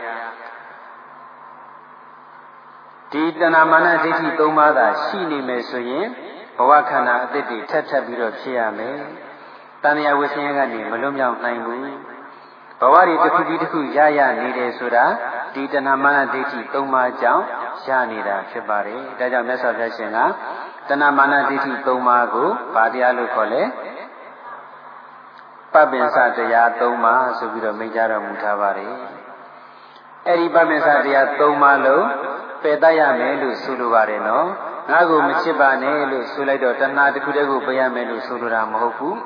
ဒီတဏှာမာနဒိဋ္ဌိ၃ပါးသာရှိနေမယ်ဆိုရင်ဘဝခန္ဓာအသစ်တွေထပ်ထပ်ပြီးတော့ဖြစ်ရမယ်တန်တရားဝိစီရင်ကနေမလွတ်မြောက်နိုင်ဘူးဘဝတွေတစ်ခုပြီးတစ်ခုရရနေတယ်ဆိုတာဒီတဏှာမာနဒိဋ္ဌိ၃ပါးကြောင့်ရနေတာဖြစ်ပါတယ်ဒါကြောင့်မြတ်စွာဘုရားရှင်ကတဏှာမာနဒိဋ္ဌိ၃ပါးကိုဗာတရားလို့ခေါ်လဲပပ္ပင်စတရား၃ပါးဆိုပြီးတော့မိန့်ကြားတော်မူထားပါတယ်အဲ့ဒီပပ္ပင်စတရား၃ပါးလုံးပယ်တတ်ရမယ်လို့ဆိုလိုပါတယ်နော်ငါကိုမချစ်ပါနဲ့လို့ဆိုလိုက်တော့တဏှာတစ်ခုတည်းကိုပယ်ရမယ်လို့ဆိုလိုတာမဟုတ်ဘူး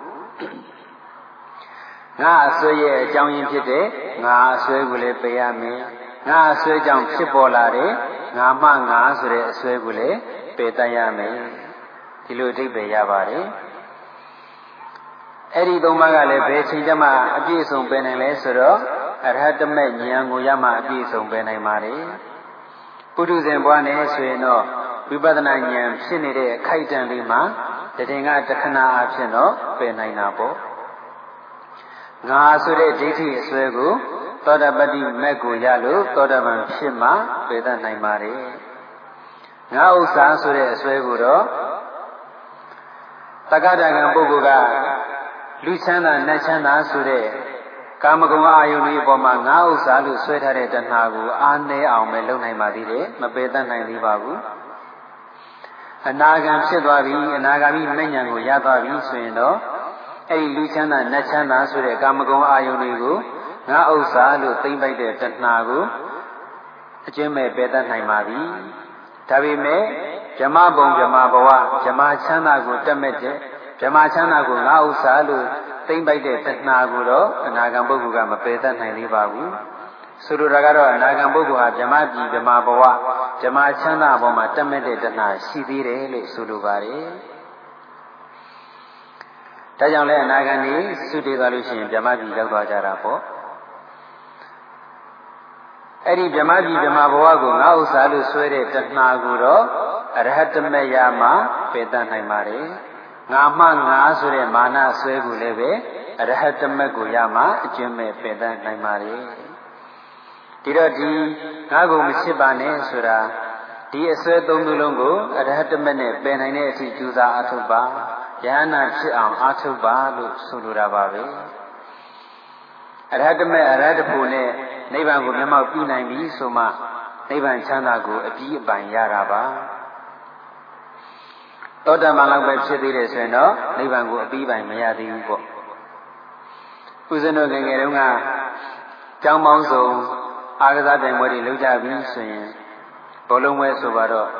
ငါအစွဲရဲ့အကြောင်းရင်းဖြစ်တဲ့ငါအစွဲကိုလည်းပယ်ရမယ်ငါအစွဲကြောင့်ဖြစ်ပေါ်လာတဲ့ငါမှငါဆိုတဲ့အစွဲကိုလည်းပယ်တတ်ရမယ်ဒီလိုအဓိပ္ပာယ်ရပါတယ်အဲ့ဒီ၃ပါးကလည်းဘယ်ချိန်ကျမှအပြည့်အစုံပယ်နိုင်လဲဆိုတော့အရဟတမေဉာဏ်ကိုရမှအပြည့်အစုံပယ်နိုင်ပါတယ်ပုထုဇဉ်ဘဝနဲ့ဆိုရင်တော့ဝိပဿနာဉာဏ်ဖြစ်နေတဲ့အခိုက်အတန့်လေးမှာတည်ငါတခဏအဖြစ်တော့ပယ်နိုင်တာပေါ့ငါဆိုတဲ့ဒိဋ္ဌိအစွဲကိုသောတာပတ္တိမက်ကိုရလို့သောတာပန်ဖြစ်မှပယ်တတ်နိုင်ပါတယ်ငါဥစ္စာဆိုတဲ့အစွဲကိုတော့တက္ကဋကံပုဂ္ဂိုလ်ကလူချမ်းသာနတ်ချမ်းသာဆိုတဲ့ကာမဂုဏ်အာယုန်ဒီအပေါ်မှာငါဥစ္စာလို့ဆွဲထားတဲ့တဏှာကိုအားနည်းအောင်ပဲလုပ်နိုင်ပါသေးတယ်မပယ်တတ်နိုင်သေးပါဘူးအနာဂံဖြစ်သွားပြီအနာဂါမိမဉ္ဇဉ်ကိုရသွားပြီဆိုရင်တော့အဲ့ဒီလူချမ်းသာနတ်ချမ်းသာဆိုတဲ့ကာမဂုဏ်အာယုန်တွေကိုငါဥစ္စာလို့သိမ့်ပိုက်တဲ့တဏှာကိုအကျဉ်းမဲ့ပယ်တတ်နိုင်ပါပြီဒါပေမဲ့ဗြဟ္မဘုံဗြဟ္မဘဝဗြဟ္မချမ်းသာကိုတက်မဲ့တဲ့ဗြဟ္မချမ်းသာကိုငါဥစ္စာလို့သိမ့်ပိုက်တဲ့တဏှာကိုတော့အနာဂံပုဂ္ဂိုလ်ကမပယ်တတ်နိုင်သေးပါဘူးဆိုလိုတာကတော့အနာဂံပုဂ္ဂိုလ်ဟာဗြဟ္မပြည်ဗြဟ္မဘဝဗြဟ္မချမ်းသာဘောမှာတက်မဲ့တဲ့တဏှာရှိသေးတယ်လို့ဆိုလိုပါတယ်ဒါကြောင့်လည်းအနာဂံကြီးသုတေသွားလို့ရှိရင်ဗြဟ္မပြည်ရောက်သွားကြတာပေါ့အဲ့ဒီဗြဟ္မပြည်ဗြဟ္မဘဝကိုငါဥစ္စာလို့ဆွဲတဲ့တဏှာကိုတော့အရဟတမေယမှာပယ်တတ်နိုင်ပါတယ်ငါမှငါဆိုတဲ့မာနဆွဲကိုလည်းပဲအရဟတမေကိုရမှာအကျဉ်းမဲ့ပယ်တတ်နိုင်ပါတယ်ဒီတော့ဒီငါကိုမချစ်ပါနဲ့ဆိုတာဒီအစွဲ၃မျိုးလုံးကိုအရဟတမေနဲ့ပယ်နိုင်တဲ့အထိကြိုးစားအားထုတ်ပါယဟနာဖြစ်အောင်အားထုတ်ပါလို့ဆိုလိုတာပါပဲအရဟတမေအရဟတဖို့နဲ့နိဗ္ဗာန်ကိုမျက်မှောက်ပြုနိုင်ပြီဆိုမှနိဗ္ဗာန်ချမ်းသာကိုအပြီးအပိုင်ရတာပါသောတာပန်လောက်ပဲဖြစ်သေးတယ်ဆိုရင်တော့နိဗ္ဗာန်ကိုအပြီးပိုင်မရသေးဘူးပေါ့ဦးဇင်းတို့ငယ်ငယ်တုန်းကကျောင်းပေါင်းစုံအားကစားပြိုင်ပွဲတွေလုပ်ကြပြီဆိုရင်ဘောလုံးပွဲဆိုပါတော့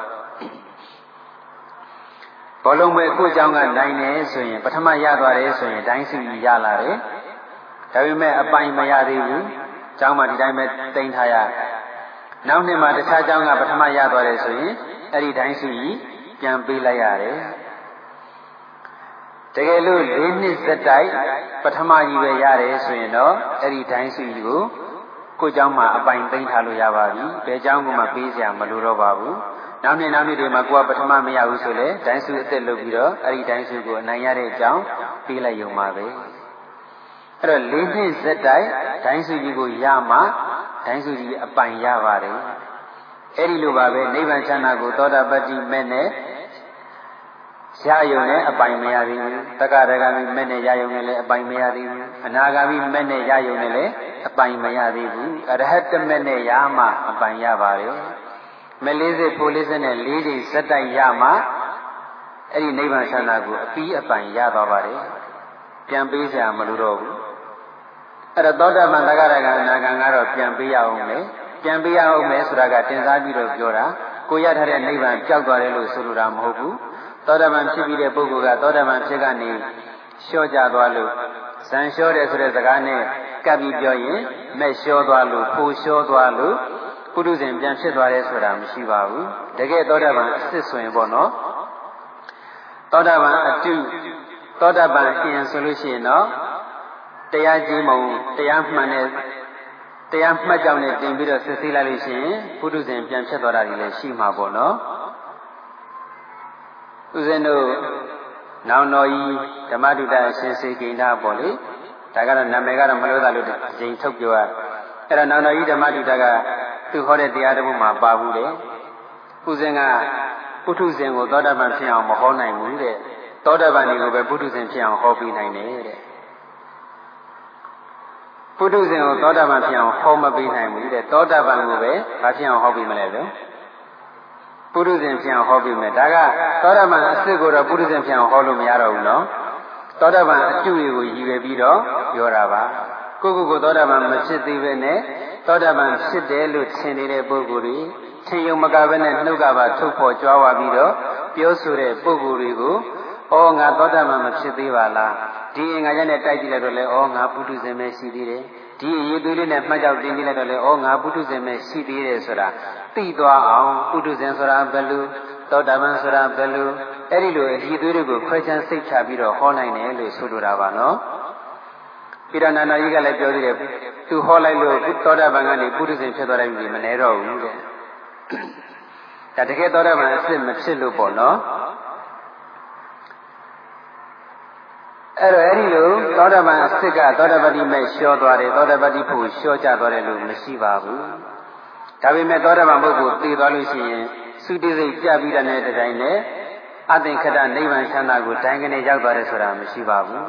ဘောလုံးပွဲကိုကျောင်းကနိုင်တယ်ဆိုရင်ပထမရသွားတယ်ဆိုရင်တိုင်းစုကြီးရလာတယ်ဒါပေမဲ့အပိုင်မရသေးဘူးကျောင်းမှာဒီတိုင်းပဲတင်ထားရနောက်နှစ်မှာတခြားကျောင်းကပထမရသွားတယ်ဆိုရင်အဲ့ဒီတိုင်းစုကြီးပြန်ပေးလိုက်ရတယ်တကယ်လို့၄နှစ်စက်တိုက်ပထမကြီးပဲရတယ်ဆိုရင်တော့အဲ့ဒီတိုင်းစုကြီးကိုကျောင်းမှာအပိုင်သိမ်းထားလို့ရပါပြီဘယ်ကျောင်းကမှပေးစရာမလိုတော့ပါဘူးနောက်နှစ်တွေမှာကိုကပထမမရဘူးဆိုလေတိုင်းစုအသက်လုပ်ပြီးတော့အဲ့ဒီတိုင်းစုကိုအနိုင်ရတဲ့အကြောင်းပေးလိုက်ရုံပါပဲအဲ့တော့၄နှစ်စက်တိုက်တိုင်းစုကြီးကိုရမှတိုင်းစုကြီးအပိုင်ရပါတယ်အဲ့ဒီလိုပါပဲနိဗ္ဗာန်ချမ်းသာကိုသောတာပတ္တိမဲ့နဲ့ရယုံနဲ့အပိုင်မရသေးဘူးတက္ကရာဂမိမဲ့နဲ့ရယုံနဲ့လည်းအပိုင်မရသေးဘူးအနာဂါမိမဲ့နဲ့ရယုံနဲ့လည်းအပိုင်မရသေးဘူးအရဟတမဲ့နဲ့ရမှအပိုင်ရပါတယ်မလေးစစ်ဖိုလေးစစ်နဲ့၄ချိန်စက်တိုက်ရမှအဲ့ဒီနိဗ္ဗာန်ချမ်းသာကိုအပြီးအပိုင်ရသွားပါတယ်ပြန်ပေးစရာမလိုတော့ဘူးအဲ့တော့သောတာပန်သဂရကအနာဂံကတော့ပြန်ပေးရအောင်လေပြန်ပေးရအောင်မယ်ဆိုတာကတင်စားပြီးတော့ပြောတာကိုရထားတဲ့နိဗ္ဗာန်ကြောက်သွားတယ်လို့ဆိုလိုတာမဟုတ်ဘူးသောတာပန်ဖြစ်ပြီးတဲ့ပုဂ္ဂိုလ်ကသောတာပန်ဖြစ်ကနေလျှော့ကြသွားလို့ဇန်လျှော့တယ်ဆိုတဲ့စကားနဲ့ကပ်ပြီးပြောရင်မဲ့လျှော့သွားလို့ပိုလျှော့သွားလို့ပုထုဇဉ်ပြန်ဖြစ်သွားတယ်ဆိုတာမရှိပါဘူးတကယ်သောတာပန်အစ်စ်ဆိုရင်ပေါ့နော်သောတာပန်အတုသောတာပန်အရှင်ဆိုလို့ရှိရင်တော့တရားကြီးမုံတရားမှန်တဲ့တရားမှတ်ကြောင့်နဲ့တင်ပြီးတော့စစ်ဆေးလိုက်လို့ရှိရင်ပုထုဇဉ်ပြန်ဖြစ်သွားတာတွေလည်းရှိမှာပေါ့နော်ဦးဇင်းတို့နောင်တော်ကြီးဓမ္မတုတ္တအရှင်စေကိန္ဒပေါ့လေဒါကတော့နာမည်ကတော့မလို့သာလို့တစ်ချိန်ထုတ်ပြောရအဲ့တော့နောင်တော်ကြီးဓမ္မတုတ္တကသူဟောတဲ့တရားတစ်ခုမှပါဘူးလေဦးဇင်းကပုထုဇဉ်ကိုသောတာပန်ဖြစ်အောင်မဟောနိုင်ဘူးတဲ့သောတာပန်တွေကိုပဲပုထုဇဉ်ဖြစ်အောင်ဟောပြီးနိုင်တယ်တဲ့ပုထုဇဉ်ကိုသောတာပန်ဖြစ်အောင်ဟောမပေးနိုင်ဘူးတဲ့သောတာပန်ကိုပဲဘာဖြစ်အောင်ဟောပြီးမလဲလို့ပုထုဇဉ်ဖြစ်အောင်ဟောပြီးမယ်ဒါကသောတာပန်အစစ်ကိုတော့ပုထုဇဉ်ဖြစ်အောင်ဟောလို့မရတော့ဘူးနော်သောတာပန်အကျုတွေကိုရည်ရွယ်ပြီးတော့ပြောတာပါကိုသောတာပန်မဖြစ်သေးပဲနဲ့သောတာပန်ဖြစ်တယ်လို့ထင်နေတဲ့ပုဂ္ဂိုလ်တွေထင်ယုံမကပဲနဲ့နှုတ်ကပါထုတ်ဖော်ကြွားဝါပြီးတော့ပြောဆိုတဲ့ပုဂ္ဂိုလ်တွေကိုဩငါသောတာပန်မဖြစ်သေးပါလားဒီငါကျနဲ့တိုက်ကြည့်လိုက်တော့လေဩငါပုထုဇဉ်ပဲရှိသေးတယ်ဒီအရေးသွေးလေးနဲ့မှတ်ကြောက်တင်ကြည့်လိုက်တော့လေဩငါပုထုဇဉ်ပဲရှိသေးတယ်ဆိုတာသိသွားအောင်ပုထုဇဉ်ဆိုတာဘယ်လိုသောတာပန်ဆိုတာဘယ်လိုအဲ့ဒီလိုအရေးသွေးတွေကိုခွဲခြမ်းစိတ်ချပြီးတော့ဟောနိုင်တယ်လို့ဆိုလိုတာပါနော်ပြီးတော့နာနာကြီးကလည်းပြောသေးတယ်သူဟောလိုက်လို့သောတာပန်ကနေပုထုဇဉ်ဖြစ်သွားတယ်ပြီမလဲတော့ဘူးတဲ့ဒါတကယ်သောတာပန်အစ်စ်မဖြစ်လို့ပေါ့နော်အဲ့ဒီလိုသောတာပန်အစ်စ်ကသောတာပတိမဲ့လျှော့သွားတယ်သောတာပတိဖို့လျှော့ကျသွားတယ်လို့မရှိပါဘူးဒါပေမဲ့သောတာပန်ပုဂ္ဂိုလ်သိသွားလို့ရှိရင်သုတိစိတ်ပြပြီးတဲ့တတိုင်းနဲ့အသင်္ခတနိဗ္ဗာန်ချမ်းသာကိုဒိုင်းကနေရောက်သွားတယ်ဆိုတာမရှိပါဘူး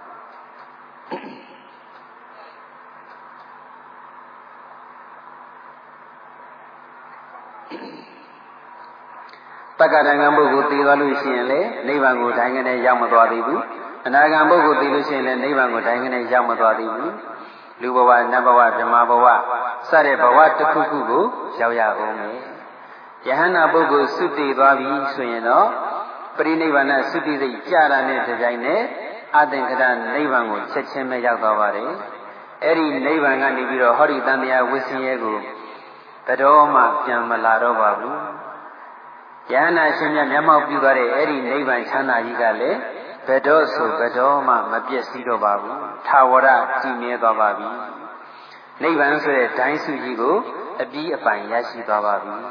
တက္ကရာဂံပုဂ္ဂိုလ်သိသွားလို့ရှိရင်လေနိဗ္ဗာန်ကိုဒိုင်းကနေရောက်မသွားသေးဘူးအနာဂံပုဂ္ဂိုလ်သိလို့ရှိရင်လည်းနိဗ္ဗာန်ကိုဒိုင်းကနေရောက်မသွားသေးဘူးလူဘဝနတ်ဘဝဓမ္မဘဝစတဲ့ဘဝတစ်ခုခုကိုရောက်ရအောင်မယ်ယဟန္တာပုဂ္ဂိုလ်သုတိသွားပြီဆိုရင်တော့ပရိနိဗ္ဗာန်သုတိစိတ်ကြာတာနဲ့ဒီတိုင်းနဲ့အသင်္ခတနိဗ္ဗာန်ကိုချက်ချင်းပဲရောက်သွားပါတယ်အဲ့ဒီနိဗ္ဗာန်ကနေပြီးတော့ဟောဒီတန်တရားဝိဆင်းရဲကိုဘယ်တော့မှပြန်မလာတော့ပါဘူးယဟန္တာရှင်မြတ်မျက်မှောက်ပြုသွားတဲ့အဲ့ဒီနိဗ္ဗာန်ချမ်းသာကြီးကလည်းဘယ်တော့ဆိုဘယ်တော့မှမပြည့်စည်တော့ပါဘူးထာဝရကြည်မြဲသွားပါပြီနိဗ္ဗာန်ဆိုတဲ့ဒိုင်းစုကြီးကိုအပြီးအပိုင်ရရှိသွားပါပြီ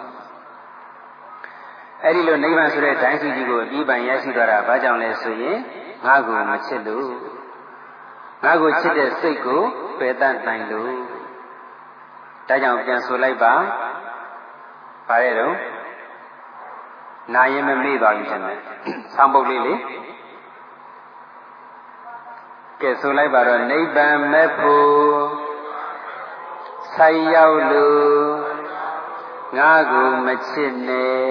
အဲ့ဒီလိုနိဗ္ဗာန်ဆိုတဲ့ဒိုင်းစုကြီးကိုအပြီးပိုင်ရရှိသွားတာဘာကြောင့်လဲဆိုရင်ငါကိုမချစ်လို့ငါကိုချစ်တဲ့စိတ်ကိုပယ်တတ်နိုင်လို့ဒါကြောင့်ပြန်ဆိုလိုက်ပါဘာလဲတော့နာရင်မမေ့သွားပြီရှင်ဆောင်းပုတ်လေးလေကဲဆိုလိုက်ပါတော့နိဗ္ဗာန်မဲ့ဖို့ဆိုင်ရောက်လို့ငါကိုမချစ်နဲ့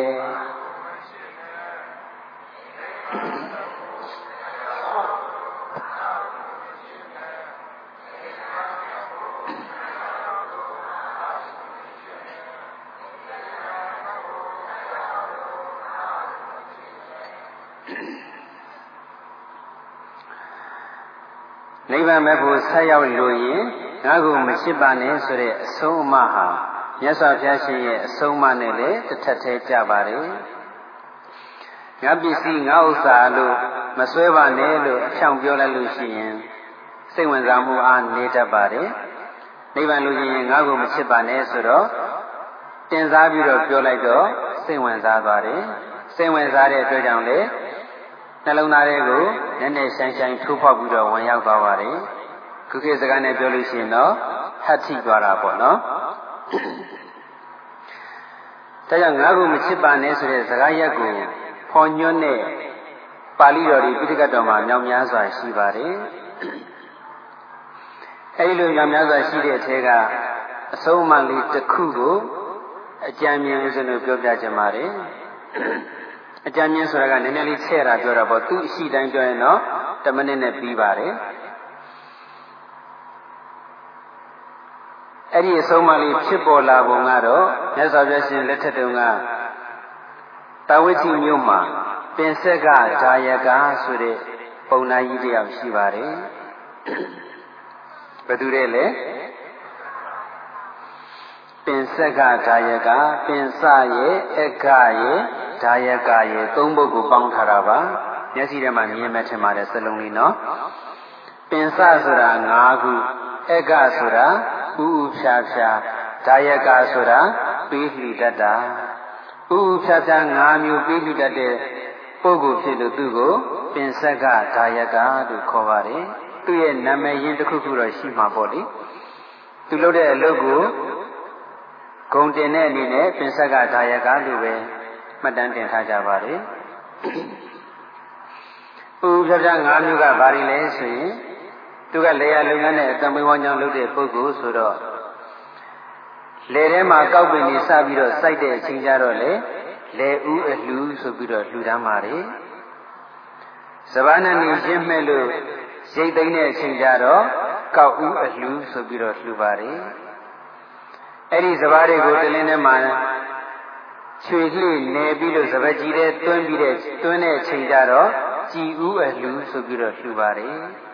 နိဗ္ဗာန်မဲ့ဖို့ဆက်ရောက်လို့ရင်ငါကိုမချစ်ပါနဲ့ဆိုတဲ့အဆုံးအမဟာမြတ်စွာဘုရားရှင်ရဲ့အဆုံးအမနဲ့လည်းတစ်ထပ်သေးကြပါတယ်ငါပစ္စည်းငါဥစ္စာလို့မဆွဲပါနဲ့လို့အဖြောင်ပြောလိုက်လို့ရှိရင်စိတ်ဝင်စားမှုအားနေတတ်ပါတယ်နိဗ္ဗာန်လို့ရင်ငါကိုမချစ်ပါနဲ့ဆိုတော့တင်စားပြီးတော့ပြောလိုက်တော့စိတ်ဝင်စားသွားတယ်စိတ်ဝင်စားတဲ့အတွက်ကြောင့်လေနှလုံးသားလေးကိုနည်းနည်းဆိုင်ဆိုင်ထိုးဖောက်ပြီးတော့ဝင်ရောက်သွားပါတယ်ခုခေတ်စကားနဲ့ပြောလို့ရှိရင်တော့ဟတ်ထိသွားတာပေါ့နော်ဒါကြောင့်ငါကိုမချစ်ပါနဲ့ဆိုတဲ့စကားရက်ကိုဖော်ညွှန်းတဲ့ပါဠိတော်ဒီပိဋကတ်တော်မှာမြောက်များစွာရှိပါတယ်အဲဒီလိုမြောက်များစွာရှိတဲ့အထက်ကအဆုံးအမလေးတစ်ခုကိုအကြံဉာဏ်ဆိုလို့ပြောပြချင်ပါတယ်အကြံဉာဏ်ဆိုတာကနည်းနည်းလေးချဲ့တာပြောတာပေါ့သူအရှိတိုင်းပြောရင်တော့10မိနစ်နဲ့ပြီးပါတယ်အဲ့ဒီအဆုံးအမလေးဖြစ်ပေါ်လာပုံကတော့မြတ်စွာဘုရားရှင်လက်ထက်တုန်းကတာဝိတိမြို့မှာပင်ဆက်ကဒါယကဆိုတဲ့ပုံနာကြီးတယောက်ရှိပါတယ်ဘယ်သူတဲ့လဲပင်ဆက်ကဒါယကပင်စရဲ့အခရဲ့ဒါယကရဲ့သုံးပုဒ်ကိုပေါင်းထားတာပါမျက်စိထဲမှာမြင်မှထင်ပါတယ်စလုံးလေးနော်ပင်စဆိုတာ၅ခုအခဆိုတာဥဥဖြာဖြာဒါယကဆိုတာပေးလှူတတ်တာဥဥဖြာဖြာ၅မျိုးပေးလှူတတ်တဲ့ပုဂ္ဂိုလ်ဖြစ်လို့သူ့ကိုပင်ဆက်ကဒါယကလို့ခေါ်ပါတယ်သူ့ရဲ့နာမည်ရင်းတစ်ခုခုတော့ရှိမှာပေါ့လေသူလုပ်တဲ့အလုပ်ကိုဂုဏ်တင်တဲ့အနေနဲ့ပင်ဆက်ကဒါယကလို့ပဲမှတ်တမ်းတင်ထားကြပါတယ်ဥဥဖြာဖြာ၅မျိုးကဘာတွေလဲဆိုရင်သူကလေယာလုပ်ငန်းနဲ့အတံမေဝမ်းကြောင်းလုပ်တဲ့ပုဂ္ဂိုလ်ဆိုတော့လေထဲမှာကောက်ပင်နေစပြီးတော့စိုက်တဲ့အချိန်ကြတော့လေလေဥအလှူဆိုပြီးတော့လှူဒန်းပါတယ်စပားနဲ့နေရင်းမဲ့လို့ရိတ်သိမ်းတဲ့အချိန်ကြတော့ကောက်ဥအလှူဆိုပြီးတော့လှူပါတယ်အဲ့ဒီစပားတွေကိုတလင်းထဲမှာချွေလှနေပြီးလို့စပက်ကြီးတဲ့တွင်းတဲ့အချိန်ကြတော့ကြည်ဥအလှူဆိုပြီးတော့လှူပါတယ်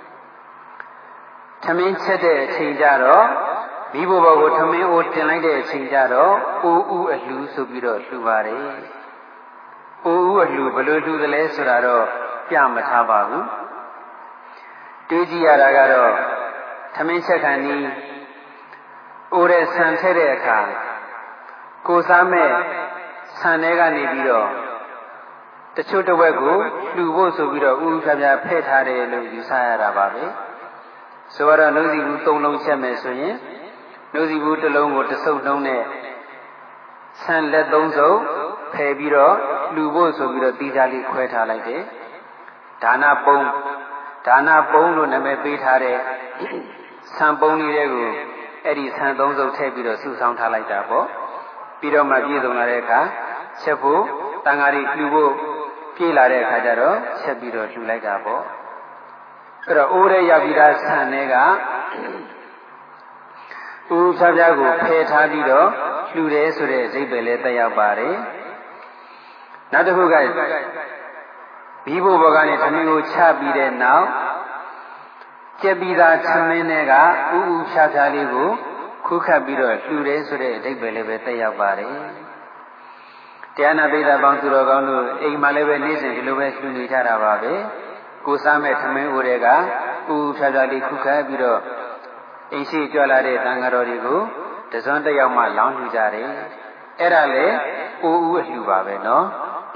ထမင်းချက်တဲ့အချိန်ကြတော့မိဘဘောကိုထမင်းအိုးတင်လိုက်တဲ့အချိန်ကြတော့အိုးဥအလှူဆိုပြီးတော့လှူပါတယ်အိုးဥအလှူဘယ်လိုလှူသလဲဆိုတာတော့ပြမထားပါဘူးတွေးကြည့်ရတာကတော့ထမင်းချက်ခံဤအိုးတဲ့ဆန်ထည့်တဲ့အခါကိုစားမဲ့ဆန်ထဲကနေပြီးတော့တချို့တစ်ဝက်ကိုလှူဖို့ဆိုပြီးတော့ဥဥဖြာဖြာဖဲ့ထားတယ်လို့ယူဆရတာပါပဲဆိုတော့နှုတ်စီဘူး၃လုံးချက်မယ်ဆိုရင်နှုတ်စီဘူးတစ်လုံးကိုတစ်စုပ်နှုံးနဲ့ဆန်လက်၃စုပ်ဖယ်ပြီးတော့လှူဖို့ဆိုပြီးတော့တီးခြားလေးခွဲထားလိုက်တယ်ဒါနပုံလို့နာမည်ပေးထားတဲ့ဆန်ပုံလေးတွေကိုအဲ့ဒီဆန်၃စုပ်ထည့်ပြီးတော့စုဆောင်းထားလိုက်တာပေါ့ပြီးတော့မှပြည့်စုံလာတဲ့အခါချက်ဖို့တန်ဃာတွေလှူဖို့ပြေးလာတဲ့အခါကျတော့ချက်ပြီးတော့လှူလိုက်တာပေါ့အဲ့တော့အိုးရဲရောက်ပြီးသားဆန်တွေကဥဖြာဖြာကိုဖယ်ထားပြီးတော့လှူတယ်ဆိုတဲ့အဓိပ္ပာယ်လေးတက်ရောက်ပါတယ်နောက်တစ်ခုကဘီးဘိုဘောကနေထမင်းကိုချပြီးတဲ့နောက်ကျက်ပြီးသားထမင်းတွေကဥဥဖြာဖြာလေးကိုခုခတ်ပြီးတော့လှူတယ်ဆိုတဲ့အဓိပ္ပာယ်လေးပဲတက်ရောက်ပါတယ်တရားနာပိဋကပေါင်းသူတော်ကောင်းတို့အိမ်မှာလည်းပဲနေ့စဉ်ဒီလိုပဲလှူနေကြတာပါပဲကိုစားမဲ့ထမင်းအိုတွေကဥဥဖြာဖြာလေးခုခတ်ပြီးတော့အိမ်ရှိကြွလာတဲ့တန်ဃာတော်တွေကိုတစွန်းတစ်ယောက်မှလောင်းလှူကြတယ်အဲ့ဒါလေဥဥအလှူပါပဲနော်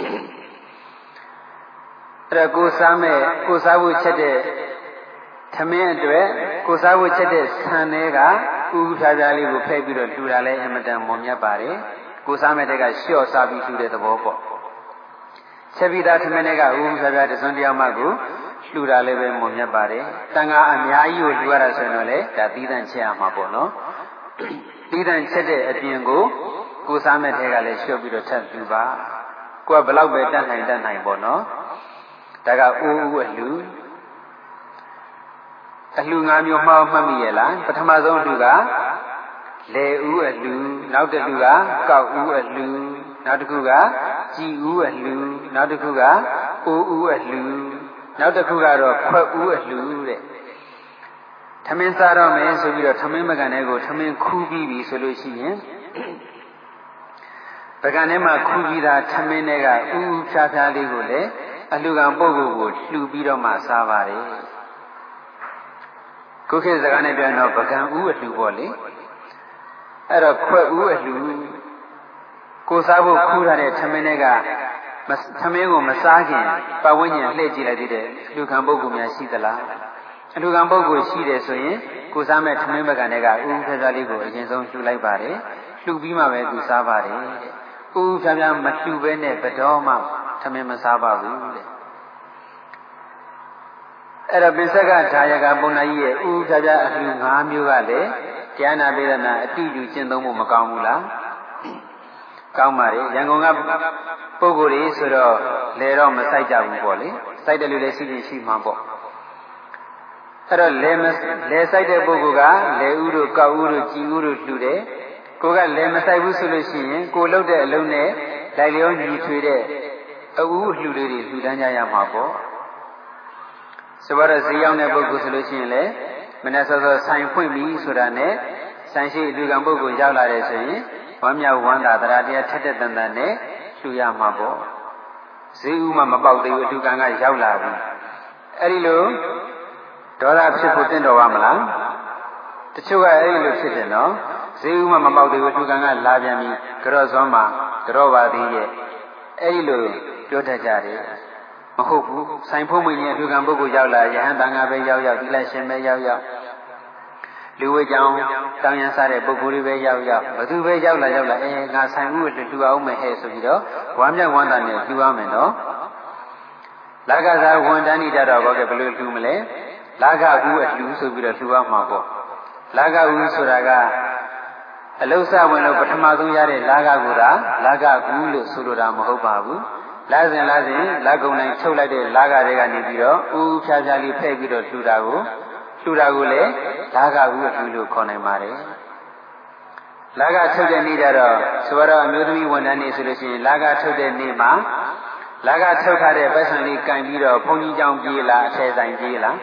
အဲ့ဒါကိုစားဖို့ချက်တဲ့ထမင်းအတွက်ကိုစားဖို့ချက်တဲ့ဆန်တွေကဥဥဖြာဖြာလေးကိုဖဲ့ပြီးတော့လှူတာလဲအမတန်မွန်မြတ်ပါတယ်ကိုစားမဲ့တဲ့ကလျှော့စားပြီးလှူတဲ့သဘောပေါ့ချက်ပြီးသားထမင်းတွေကဥဥဖြာဖြာတစွန်းတစ်ယောက်မှကိုလှူတာလည်းပဲမွန်မြတ်ပါတယ်တန်ခါအများကြီးကိုလှူရတာဆိုရင်တော့လေဒါသီးသန့်ချက်ရမှာပေါ့နော်သီးသန့်ချက်တဲ့အပြင်ကိုစားမဲ့တဲ့ကလည်းလျှော့ပြီးတော့ထပ်လှူပါကိုကဘလောက်ပဲတတ်နိုင်ပေါ့နော်ဒါကဥဥအလှူ၅မျိုးမှောက်မှတ်မိရဲ့လားပထမဆုံးအလှူကလေဥအလှူနောက်တစ်လှူကကောက်ဥအလှူနောက်တစ်ခုကကြည်ဥအလှူနောက်တစ်ခုကအိုးဥအလှူနောက်တစ်ခုကတော့ခွက်ဥအလှူတဲ့ထမင်းစားတော့မယ်ဆိုပြီးတော့ထမင်းမကန်ထဲကိုထမင်းခူးပြီးပြီဆိုလို့ရှိရင်ပကံထဲမှာခူးပြီးသားထမင်းတွေကဥဥဖြာဖြာလေးကိုလည်းအလှူခံပုဂ္ဂိုလ်ကိုလှူပြီးတော့မှစားပါတယ်ခုခေတ်စကားနဲ့ပြောရင်တော့ပကံဥအလှူပေါ့လေအဲ့တော့ခွက်ဥအလှူကိုစားဖို့ခူးထားတဲ့ထမင်းတွေကထမင်းကိုမစားခင်ပတ်ဝန်းကျင်လှည့်ကြည့်လိုက်သေးတယ်အလှူခံပုဂ္ဂိုလ်များရှိသလားအလှူခံပုဂ္ဂိုလ်ရှိတယ်ဆိုရင်ကိုစားမဲ့ထမင်းပကံတွေကဥဥဖြာဖြာလေးကိုအရင်ဆုံးလှူလိုက်ပါတယ်လှူပြီးမှပဲသူစားပါတယ်ဥဥဖြာဖြာမလှူဘဲနဲ့ဘယ်တော့မှထမင်းမစားပါဘူးတဲ့အဲ့တော့ပိဿကဒါယကပုံနာကြီးရဲ့ဥဥဖြာဖြာအလှူ၅မျိုးကလည်းတရားနာပိဒနာအတူတူကျင့်သုံးဖို့မကောင်းဘူးလားကောင်းပါလေရန်ကုန်ကပုဂ္ဂိုလ်တွေဆိုတော့လေတော့မဆိုင်ကြဘူးပေါ့လေစိုက်တယ်လို့လည်းရှိမှာပေါ့အဲ့တော့လဲဆိုင်တဲ့ပုဂ္ဂိုလ်ကလဲဥတို့ကောက်ဥတို့ကြည်ဥတို့လှူတယ်ကိုကလဲမဆိုင်ဘူးဆိုလို့ရှိရင်ကိုလှုပ်တဲ့အလုံးနဲ့လိုက်လျောညီထွေတဲ့အဥလှူလေးတွေလှူဒန်းကြရမှာပေါ့ဆိုတော့ဈေးရောက်တဲ့ပုဂ္ဂိုလ်ဆိုလို့ရှိရင်လေမနေ့စောစောဆိုင်ဖွင့်ပြီဆိုတာနဲ့ဆိုင်ရှိအလူကံပုဂ္ဂိုလ်ရောက်လာတယ်ဆိုရင်ဝမ်းမြောက်ဝမ်းသာတရားထက်တဲ့တန်တန်နဲ့လှူရမှာပေါ့ဈေးဥမှမပေါက်သေးဘူးအလူကံကရောက်လာပြီအဲ့ဒီလိုဒေါသဖြစ်ဖို့တင့်တော်ပါမလားတချို့ကအဲ့ဒီလိုဖြစ်တယ်နော်ဈေးဥမှမပေါက်သေးဘူးအလူကံကလာပြန်ပြီကြော့စွမ်းမှာကြော့ပါသေးရဲ့အဲ့ဒီလိုပြောတတ်ကြတယ်မဟုတ်ဘူးဆိုင်ဖုံးမင်းရဲ့အလူကံပုဂ္ဂိုလ်ရောက်လာယဟန်တန်ခါပဲရောက်ဒီလိုက်ရှင်ပဲရောက်လူဝေကြောင်တောင်းရန်စားတဲ့ပုဂ္ဂိုလ်တွေပဲရောက်ဘသူပဲရောက်လာငါဆိုင်မှုကိုလှူအောင်မယ်ဟဲ့ဆိုပြီးတော့ဝမ်းမြောက်ဝမ်းသာနဲ့လှူရမယ်နော်လာကစားဝန်တန်းနေကြတော့ဘောကဘယ်လိုလှူမလဲလာကဥအလှူဆိုပြီးတော့လှူရမှာပေါ့လာကဥဆိုတာကအလုစဝင်လို့ပထမဆုံးရတဲ့လာကကိုသာလာကဥလို့ဆိုလိုတာမဟုတ်ပါဘူးလာစဉ်လာကုံတိုင်းချုပ်လိုက်တဲ့လာကတွေကနေပြီးတော့ဥဖြားဖြားလေးဖဲ့ပြီးတော့လှူတာကိုလည်းလာကဥအလှူလို့ခေါ်နိုင်ပါတယ်လာကထုတ်တဲ့နေ့ကြတော့ဆိုတော့အမျိုးသမီးဝန်ထမ်းနေဆိုလို့ရှိရင်လာကထုတ်တဲ့နေ့မှာလာကထုတ်ထားတဲ့ပတ်စံလေးကင်ပြီးတော့ဘုန်းကြီးကျောင်းပြေးလားအထယ်ဆိုင်ပြေးလား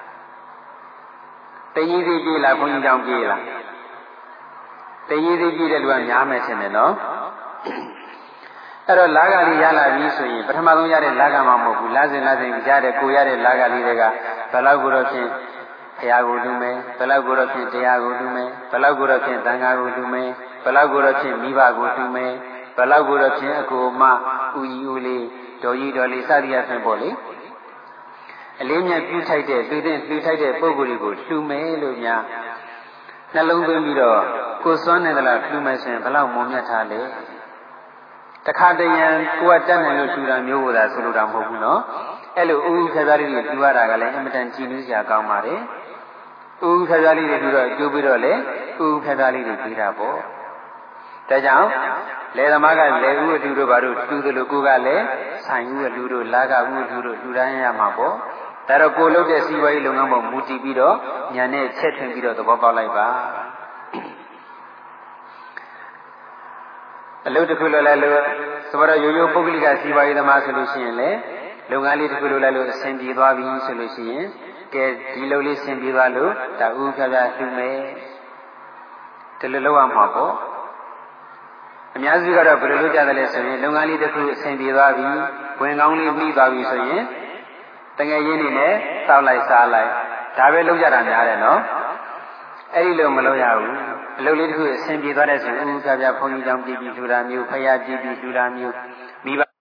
တရေးသေးပြေးလားဘုန်းကြီးကျောင်းပြေးလားတရေးသေးပြေးတဲ့လူကများမယ်ထင်တယ်နော်အဲ့တော့လာကလေးရလာပြီဆိုရင်ပထမဆုံးရတဲ့လာကမှမဟုတ်ဘူးလာစဉ်ရတဲ့ကိုရတဲ့လာကလေးတွေကဘယ်လောက်ကိုတော့ဖြင့်ဘုရားကိုလူမယ်ဘယ်လောက်ကိုတော့ဖြင့်တရားကိုလူမယ်ဘယ်လောက်ကိုတော့ဖြင့်သံဃာကိုလူမယ်ဘယ်လောက်ကိုတော့ဖြင့်မိဘကိုလူမယ်ဘယ်လောက်ကိုတော့ဖြင့်အကိုမဥကြီးဦးလေးတော်ကြီးတော်လေးစသည်အဖြစ်ပေါ့လေအလေးမြတ်ပြုထိုက်တဲ့သူတဲ့လှူထိုက်တဲ့ပုံကိုယ်တွေကိုလှူမယ်လို့များနှလုံးသွင်းပြီးတော့ကိုစွမ်းနေသလားလှူမယ်ဆိုရင်ဘယ်လောက်မုံမြတ်ထားလဲတခါတရံကိုကတတ်နိုင်လို့လှူတာမျိုးကိုသာဆိုလိုတာမဟုတ်ဘူးနော်အဲ့လိုဥခသားလေးတွေလှူရတာကလည်းအင်မတန်ကြည်နူးစရာကောင်းပါတယ်ဥခသားလေးတွေလှူတော့ကျိုးပြီးတော့လေဥခသားလေးတွေပြီးတာပေါ့ဒါကြောင့်လေသမားကလေဥအလှူတို့ဘာလို့လှူသလိုကိုကလည်းဆိုင်ဥအလှူတို့လာကဥအလှူတို့လှူဒန်းရမှာပေါ့ဒါတော့ကိုလုပ်တဲ့စီးပွားရေးလုပ်ငန်းပေါ်မူတည်ပြီးတော့ညာနဲ့ချက်ထွင်ပြီးတော့သဘောပေါက်လိုက်ပါအလုပ်တစ်ခုလုပ်လိုက်လို့ဆိုတော့ရိုးရိုးပုဂ္ဂလိကစီးပွားရေးသမားဆိုလို့ရှိရင်လေလုပ်ငန်းလေးတစ်ခုလုပ်လိုက်လို့အဆင်ပြေသွားပြီဆိုလို့ရှိရင်ကဲဒီလုပ်လေးအဆင်ပြေသွားလို့ဒါဥဖြားဖြားလှူမယ်ဒီလိုလုပ်ရမှာပေါ့အများစုကတော့ဘယ်လိုလုပ်ကြသလဲဆိုရင်လုပ်ငန်းလေးတစ်ခုအဆင်ပြေသွားပြီဝင်ကောင်းလေးပြီးသွားပြီဆိုရင်တကယ်ရင်းနေနဲ့တောက်လိုက်စားလိုက်ဒါပဲလုပ်ကြတာများတယ်နော်အဲ့ဒီလိုမလုပ်ရဘူးအလုပ်လေးတစ်ခုအဆင်ပြေသွားတဲ့ဆိုရင်ဥဖြားဖြားဘုန်းကြီးကျောင်းပြည်လှူတာမျိုးဖယားပြည်လှူတာမျိုးမိဘ